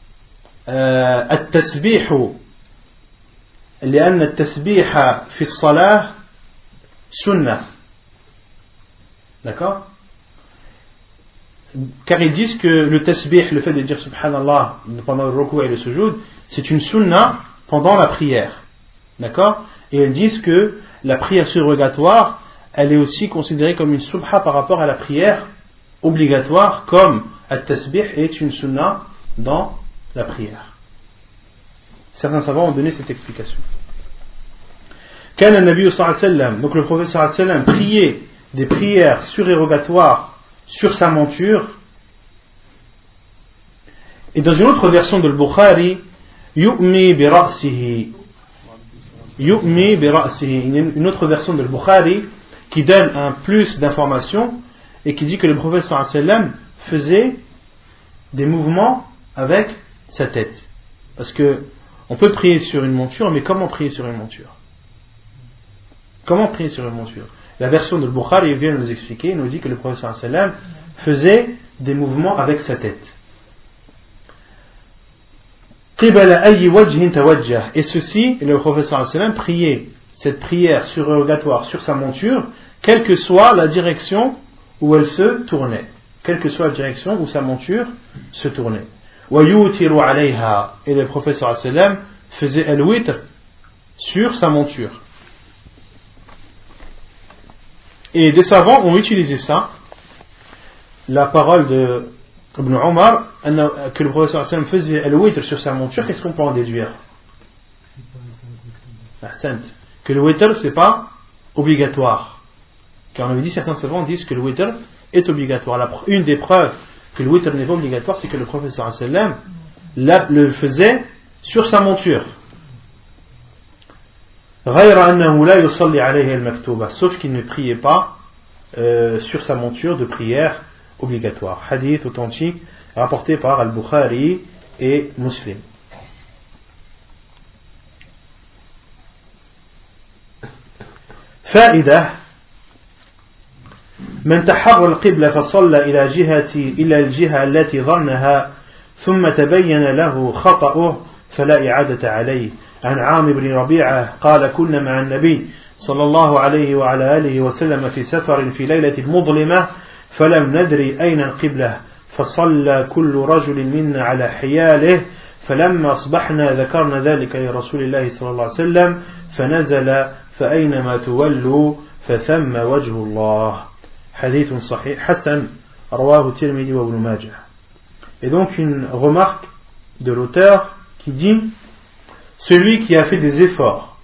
التسبيح لأن التسبيح في الصلاة سنة. D'accord? Car ils disent que le tasbih, le fait de dire subhanallah pendant le ruku et le sujoud, c'est une sunna pendant la prière. D'accord? Et ils disent que la prière surrogatoire, elle est aussi considérée comme une subha par rapport à la prière obligatoire, comme at-tasbih est une sunna dans la prière. Certains savants ont donné cette explication. كان النبي صلى الله عليه وسلم, donc le prophète صلى الله عليه وسلم priait des prières surérogatoires sur sa monture. Et dans une autre version de Al-Bukhari, yu'mi bi ra'sihi, yu'mi bi ra'sihi, une autre version de Al-Bukhari qui donne un plus d'informations et qui dit que le prophète sallallahu alayhi wa sallam faisait des mouvements avec sa tête. Parce que on peut prier sur une monture, mais comment prier sur une monture? Comment prier sur une monture? La version de Bukhari vient nous expliquer, il nous dit que le prophète sallam faisait des mouvements avec sa tête. Et ceci, le prophète sallam priait cette prière surrogatoire sur sa monture, quelle que soit la direction où elle se tournait. Quelle que soit la direction où sa monture se tournait. Et le prophète sallam faisait al-witr sur sa monture. Et des savants ont utilisé ça, la parole de Ibn Omar, que le prophète sallam faisait al-witr sur sa monture. Qu'est-ce qu'on peut en déduire? Que le witr c'est pas obligatoire. Car on avait dit, certains savants disent que le witr est obligatoire. La, une des preuves que le witr n'est pas obligatoire, c'est que le prophète sallam le faisait sur sa monture. Sauf qu'il ne priait pas euh, sur sa monture de prière obligatoire. Hadith authentique rapporté par Al-Bukhari et Muslim. فائدة من تحرى القبلة فصلى إلى جهة إلى الجهة التي ظنها ثم تبين له خطأه فلا إعادة عليه. عن عامر بن ربيعة قال كنا مع النبي صلى الله عليه وعلى آله وسلم في سفر في ليلة مظلمة فلم ندري أين القبلة فصلى كل رجل منا على حياله فلما أصبحنا ذكرنا ذلك لرسول الله صلى الله عليه وسلم فنزل فأينما تولوا فثم وجه الله. حديث صحيح حسن رواه الترمذي وابن ماجه. Et donc une remarque de l'auteur qui dit: celui qui a fait des efforts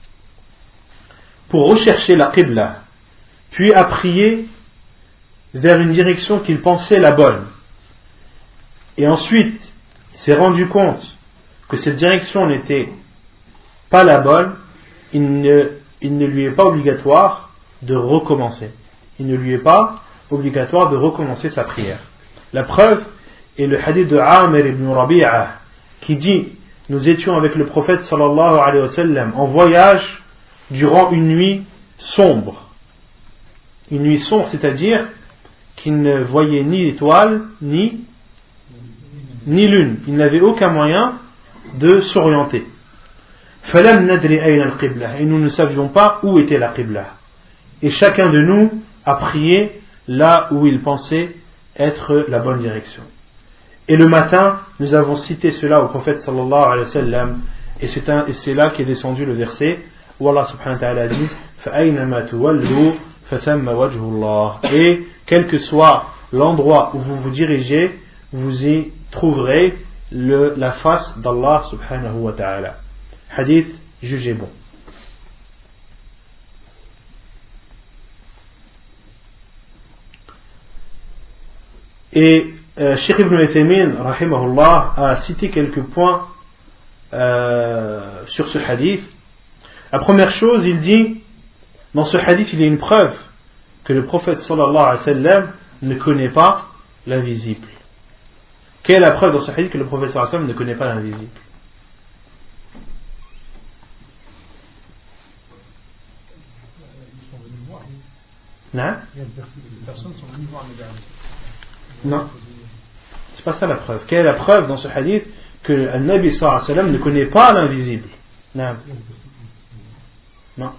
pour rechercher la Qibla, puis a prié vers une direction qu'il pensait la bonne, et ensuite s'est rendu compte que cette direction n'était pas la bonne, il ne, il ne lui est pas obligatoire de recommencer. Il ne lui est pas obligatoire de recommencer sa prière. La preuve est le hadith de Amir ibn Rabi'a qui dit: nous étions avec le prophète sallallahu alayhi wa sallam en voyage durant une nuit sombre. Une nuit sombre, c'est-à-dire qu'il ne voyait ni étoile, ni, ni lune. Il n'avait aucun moyen de s'orienter. فَلَمْ نَدْرِ أَيْنَ الْقِبْلَةِ. Et nous ne savions pas où était la Qibla. Et chacun de nous a prié là où il pensait être la bonne direction. Et le matin, nous avons cité cela au prophète sallallahu alayhi wa sallam, et c'est, un, et c'est là qu'est descendu le verset où Allah subhanahu wa ta'ala dit: فَأَيْنَمَا تُوَلُّوا فَثَمَّ وَجْهُ اللَّهِ. Et quel que soit l'endroit où vous vous dirigez, vous y trouverez le, la face d'Allah subhanahu wa ta'ala. Hadith jugé bon. Et euh, Cheikh Ibn Uthaymin rahimahullah a cité quelques points euh, sur ce hadith. La première chose, il dit, dans ce hadith, il y a une preuve que le prophète sallallahu alayhi wa sallam ne connaît pas l'invisible. Quelle est la preuve dans ce hadith que le prophète sallallahu alayhi wa sallam ne connaît pas l'invisible? Non, non, c'est pas ça la preuve. Quelle est la preuve dans ce hadith que le Nabi sallallahu alayhi wa sallam ne connaît pas l'invisible? Non. Non.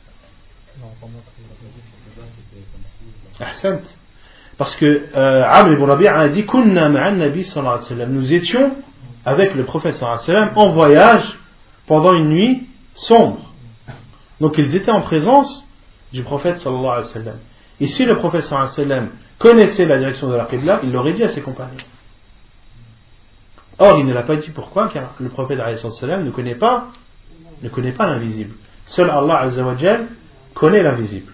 Ahsant. Parce que euh, Amr ibn Rabi'a a dit: Kunna ma'an Nabi sallallahu alayhi wa sallam. Nous étions avec le prophète sallallahu alayhi wa sallam en voyage pendant une nuit sombre. Donc ils étaient en présence du prophète sallallahu alayhi wa sallam. Et si le prophète sallallahu alayhi wa sallam connaissait la direction de la Qibla, il l'aurait dit à ses compagnons. Or, il ne l'a pas dit. Pourquoi? Car le prophète alayhi wa sallam ne connaît pas, ne connaît pas l'invisible. Seul Allah azza wa jal connaît l'invisible.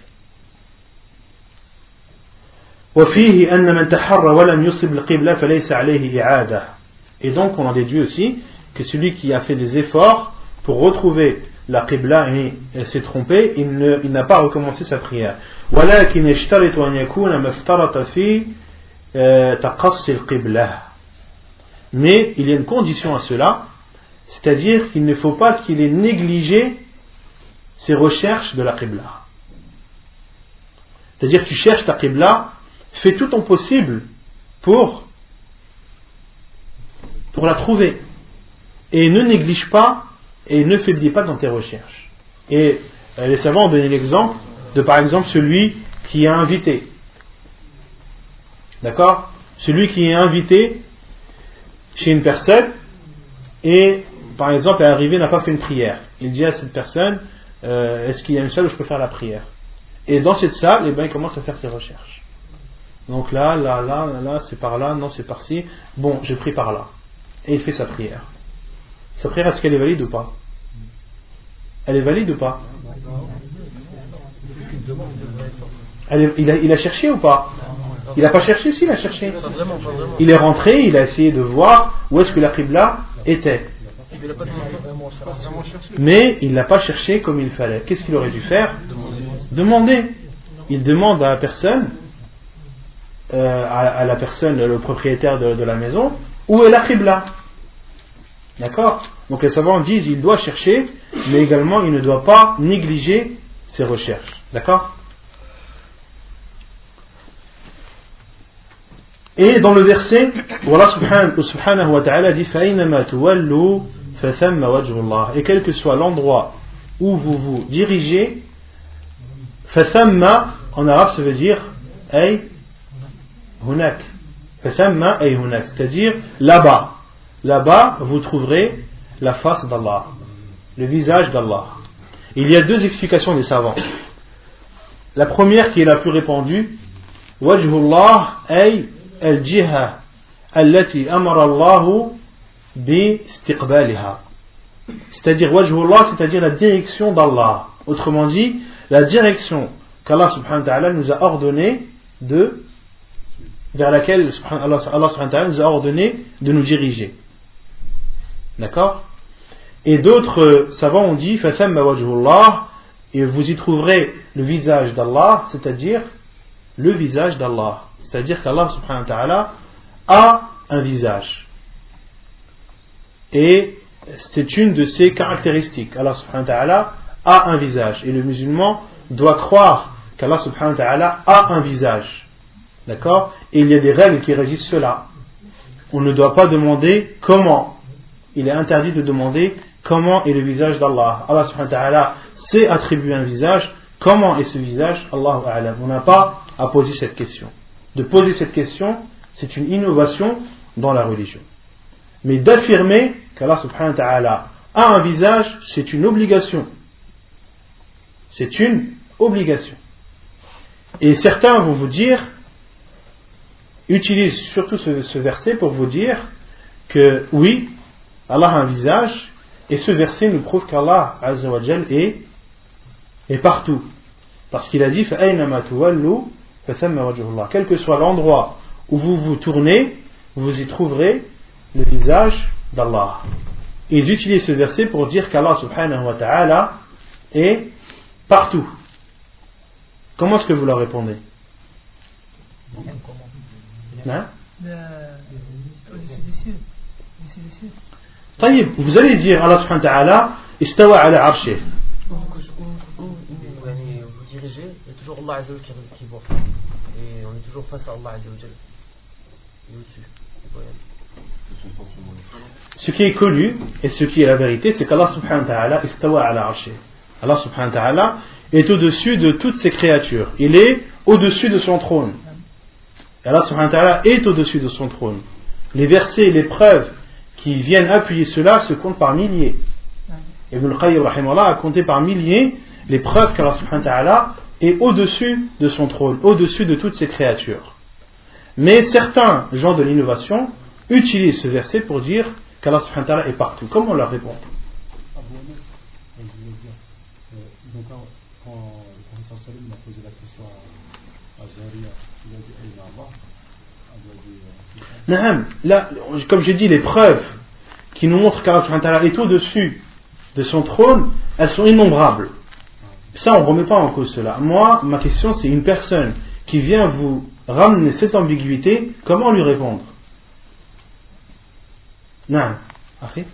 وفيه أن من تحرى ولم يصب القبلة فليس عليه إعادة. Et donc, on en déduit aussi que celui qui a fait des efforts pour retrouver la Qibla et s'est trompé, il, ne, il n'a pas recommencé sa prière. ولكن يشترط أن يكون ما افترط في تقصي القبلة. Mais il y a une condition à cela, c'est-à-dire qu'il ne faut pas qu'il ait négligé ses recherches de la Qibla. C'est-à-dire que tu cherches ta Qibla, fais tout ton possible pour, pour la trouver. Et ne néglige pas et ne faiblis pas dans tes recherches. Et les savants ont donné l'exemple de, par exemple, celui qui est invité. D'accord ? Celui qui est invité chez une personne et, par exemple, est arrivé, n'a pas fait une prière. Il dit à cette personne, euh, est-ce qu'il y a une salle où je peux faire la prière ? Et dans cette salle, eh ben, il commence à faire ses recherches. Donc là, là, là, là, là, c'est par là, non, c'est par-ci. Bon, je prie par là. Et il fait sa prière. Sa prière, est-ce qu'elle est valide ou pas ? Elle est valide ou pas ? Elle est, il, a, il a cherché ou pas ? Il n'a pas cherché, si, il a cherché. Il est rentré, il a essayé de voir où est-ce que la Qibla était. Mais il n'a pas cherché comme il fallait. Qu'est-ce qu'il aurait dû faire ? Demander. Il demande à la personne, euh, à, à la personne, le propriétaire de, de la maison, où est la Qibla. D'accord ? Donc les savants disent il doit chercher, mais également il ne doit pas négliger ses recherches. D'accord ? Et dans le verset, Allah subhanahu wa ta'ala dit فَأَيْنَمَا تُوَلُّوا فَثَمَّ وَجْهُ اللَّهِ. Et quel que soit l'endroit où vous vous dirigez, فَثَمَّ en arabe ça veut dire أي هناك. فَثَمَّ أي هناك, c'est-à-dire là-bas. Là-bas, vous trouverez la face d'Allah, le visage d'Allah. Il y a deux explications des savants. La première qui est la plus répandue, وَجْهُ اللَّهِ أي الجهة التي أمر الله باستقبالها. C'est-à-dire وجه الله, c'est-à-dire la direction d'Allah. Autrement dit, la direction qu'Allah subhanahu wa ta'ala nous a ordonné de, vers laquelle Allah subhanahu wa ta'ala nous a ordonné de nous diriger. D'accord ? Et d'autres savants ont dit فَثَمَّ وَجْهُ اللَّهِ, et vous y trouverez le visage d'Allah, c'est-à-dire le visage d'Allah. C'est-à-dire qu'Allah subhanahu wa ta'ala a un visage. Et c'est une de ses caractéristiques. Allah subhanahu wa ta'ala a un visage. Et le musulman doit croire qu'Allah subhanahu wa ta'ala a un visage. D'accord ? Et il y a des règles qui régissent cela. On ne doit pas demander comment. Il est interdit de demander comment est le visage d'Allah. Allah subhanahu wa ta'ala sait attribuer un visage. Comment est ce visage ? Allahu a'lam. On n'a pas à poser cette question. De poser cette question, c'est une innovation dans la religion. Mais d'affirmer qu'Allah subhanahu wa ta'ala a un visage, c'est une obligation. C'est une obligation. Et certains vont vous dire, utilisent surtout ce, ce verset pour vous dire que oui, Allah a un visage, et ce verset nous prouve qu'Allah azza wa jal est, est partout. Parce qu'il a dit فَأَيْنَمَا تُوَلُّوا فَثَمَّ وَجْهُ اللَّهِ. Quel que soit l'endroit où vous vous tournez, vous y trouverez le visage d'Allah. Ils utilisent ce verset pour dire qu'Allah subhanahu wa ta'ala est partout. Comment est-ce que vous leur répondez ? Hein ? طيب, vous allez dire Allah subhanahu wa ta'ala istawa ala arshih. Vous dirigez, il y a toujours Allah Azza wa Jalla qui voit. Et on est toujours face à Allah Azza wa Jalla. Il est au-dessus. Ce qui est connu et ce qui est la vérité, c'est qu'Allah subhanahu wa ta'ala istawa ala arshih. Allah subhanahu wa ta'ala est au-dessus de toutes ses créatures. Il est au-dessus de son trône. Et Allah subhanahu wa ta'ala est au-dessus de son trône. Les versets et les preuves qui viennent appuyer cela se comptent par milliers. Ibn al-Qayyim rahimahullah a compté par milliers les preuves qu'Allah subhanahu wa ta'ala est au-dessus de son trône, au-dessus de toutes ses créatures. Mais certains gens de l'innovation utilisent ce verset pour dire qu'Allah subhanahu wa ta'ala est partout. Comment on leur répond ? Donc quand le professeur Salim a posé la question à, à Zaria, il a dit Aïna Allah, elle a dit euh, là, comme j'ai dit, les preuves qui nous montrent qu'Allah subhanahu wa ta'ala est au-dessus de son trône, elles sont innombrables. Ça, on ne remet pas en cause cela. Moi, ma question, c'est une personne qui vient vous ramener cette ambiguïté, comment lui répondre ? Non. Après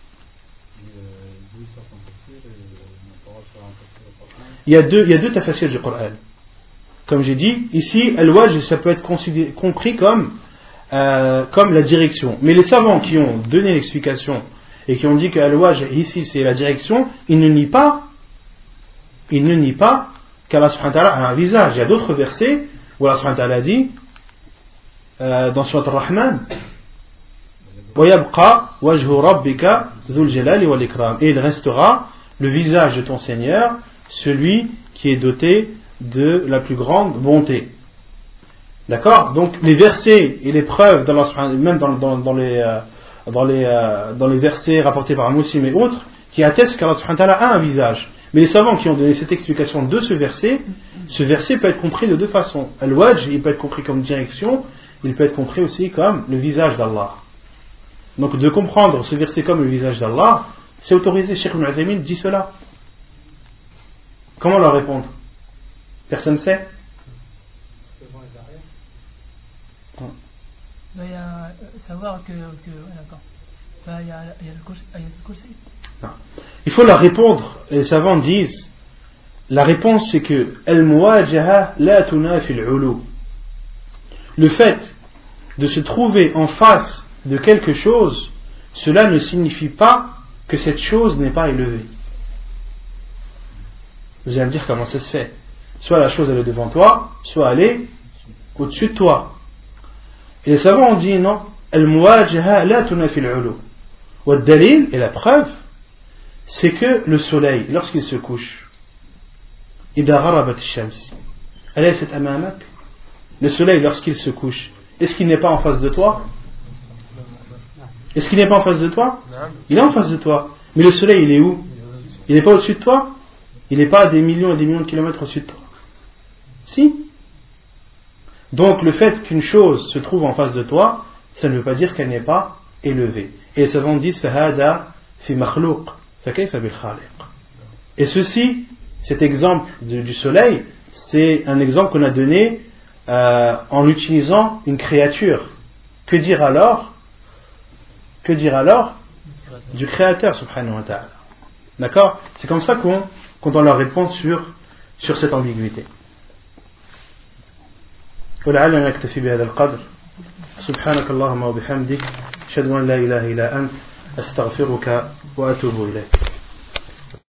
Il y a deux, il y a deux tafasirs du Coran. Comme j'ai dit, ici, al-wajh, ça peut être considéré, compris comme, euh, comme la direction. Mais les savants qui ont donné l'explication et qui ont dit que al-wajh, ici, c'est la direction, ils ne nient pas, ils ne nient pas qu'Allah subhanahu wa ta'ala a un visage. Il y a d'autres versets où Allah subhanahu wa ta'ala dit, euh, dans Surat Ar-Rahman, وَيَبْقَى وَجْهُ رَبِّكَ ذُو الْجَلَالِ وَالْإِكْرَامِ. Et il restera le visage de ton Seigneur, celui qui est doté de la plus grande bonté. D'accord? Donc les versets et les preuves d'Allah, même dans, dans, dans, les, euh, dans, les, euh, dans les versets rapportés par Muslim et autres, qui attestent qu'Allah subhanahu wa ta'ala a un visage. Mais les savants qui ont donné cette explication de ce verset, ce verset peut être compris de deux façons. Al-wajh, il peut être compris comme direction, il peut être compris aussi comme le visage d'Allah. Donc de comprendre ce verset comme le visage d'Allah, c'est autorisé. Cheikh Ibn Uthaymin dit cela. Comment leur répondre? Personne ne sait? Il y a savoir que, que d'accord. Il y a, il y a le conseil. Il faut leur répondre. Les savants disent, la réponse c'est que al-muwajaha la tunafi al-ulu. Le fait de se trouver en face de quelque chose, cela ne signifie pas que cette chose n'est pas élevée. Vous allez me dire comment ça se fait. Soit la chose elle est devant toi, soit elle est au-dessus de toi. Et les savants ont dit non, al-muwajaha la tunafi al-ulu. Wa dalil, et la preuve, c'est que le soleil, lorsqu'il se couche, idha gharabat ash-shams, alaysat amamak, le soleil lorsqu'il se couche, est-ce qu'il n'est pas en face de toi? Est-ce qu'il n'est pas en face de toi? Il est en face de toi. Mais le soleil, il est où? Il n'est pas au-dessus de toi? Il n'est pas à des millions et des millions de kilomètres au-dessus de toi? Si. Donc le fait qu'une chose se trouve en face de toi, ça ne veut pas dire qu'elle n'est pas élevée. Et les savants disent فَهَذَا فِي مَخْلُوقٍ فَكَيْفَ بِالْخَالِقِ. Et ceci, cet exemple de, du soleil, c'est un exemple qu'on a donné euh, en utilisant une créature. Que dire alors? Que dire alors du Créateur subhanahu wa ta'ala. D'accord? C'est comme ça qu'on, qu'on doit leur répondre sur, sur cette ambiguïté. ولعلنا نكتفي بهذا القدر سبحانك اللهم وبحمدك أشهد أن لا إله إلا أنت أستغفرك وأتوب إليك.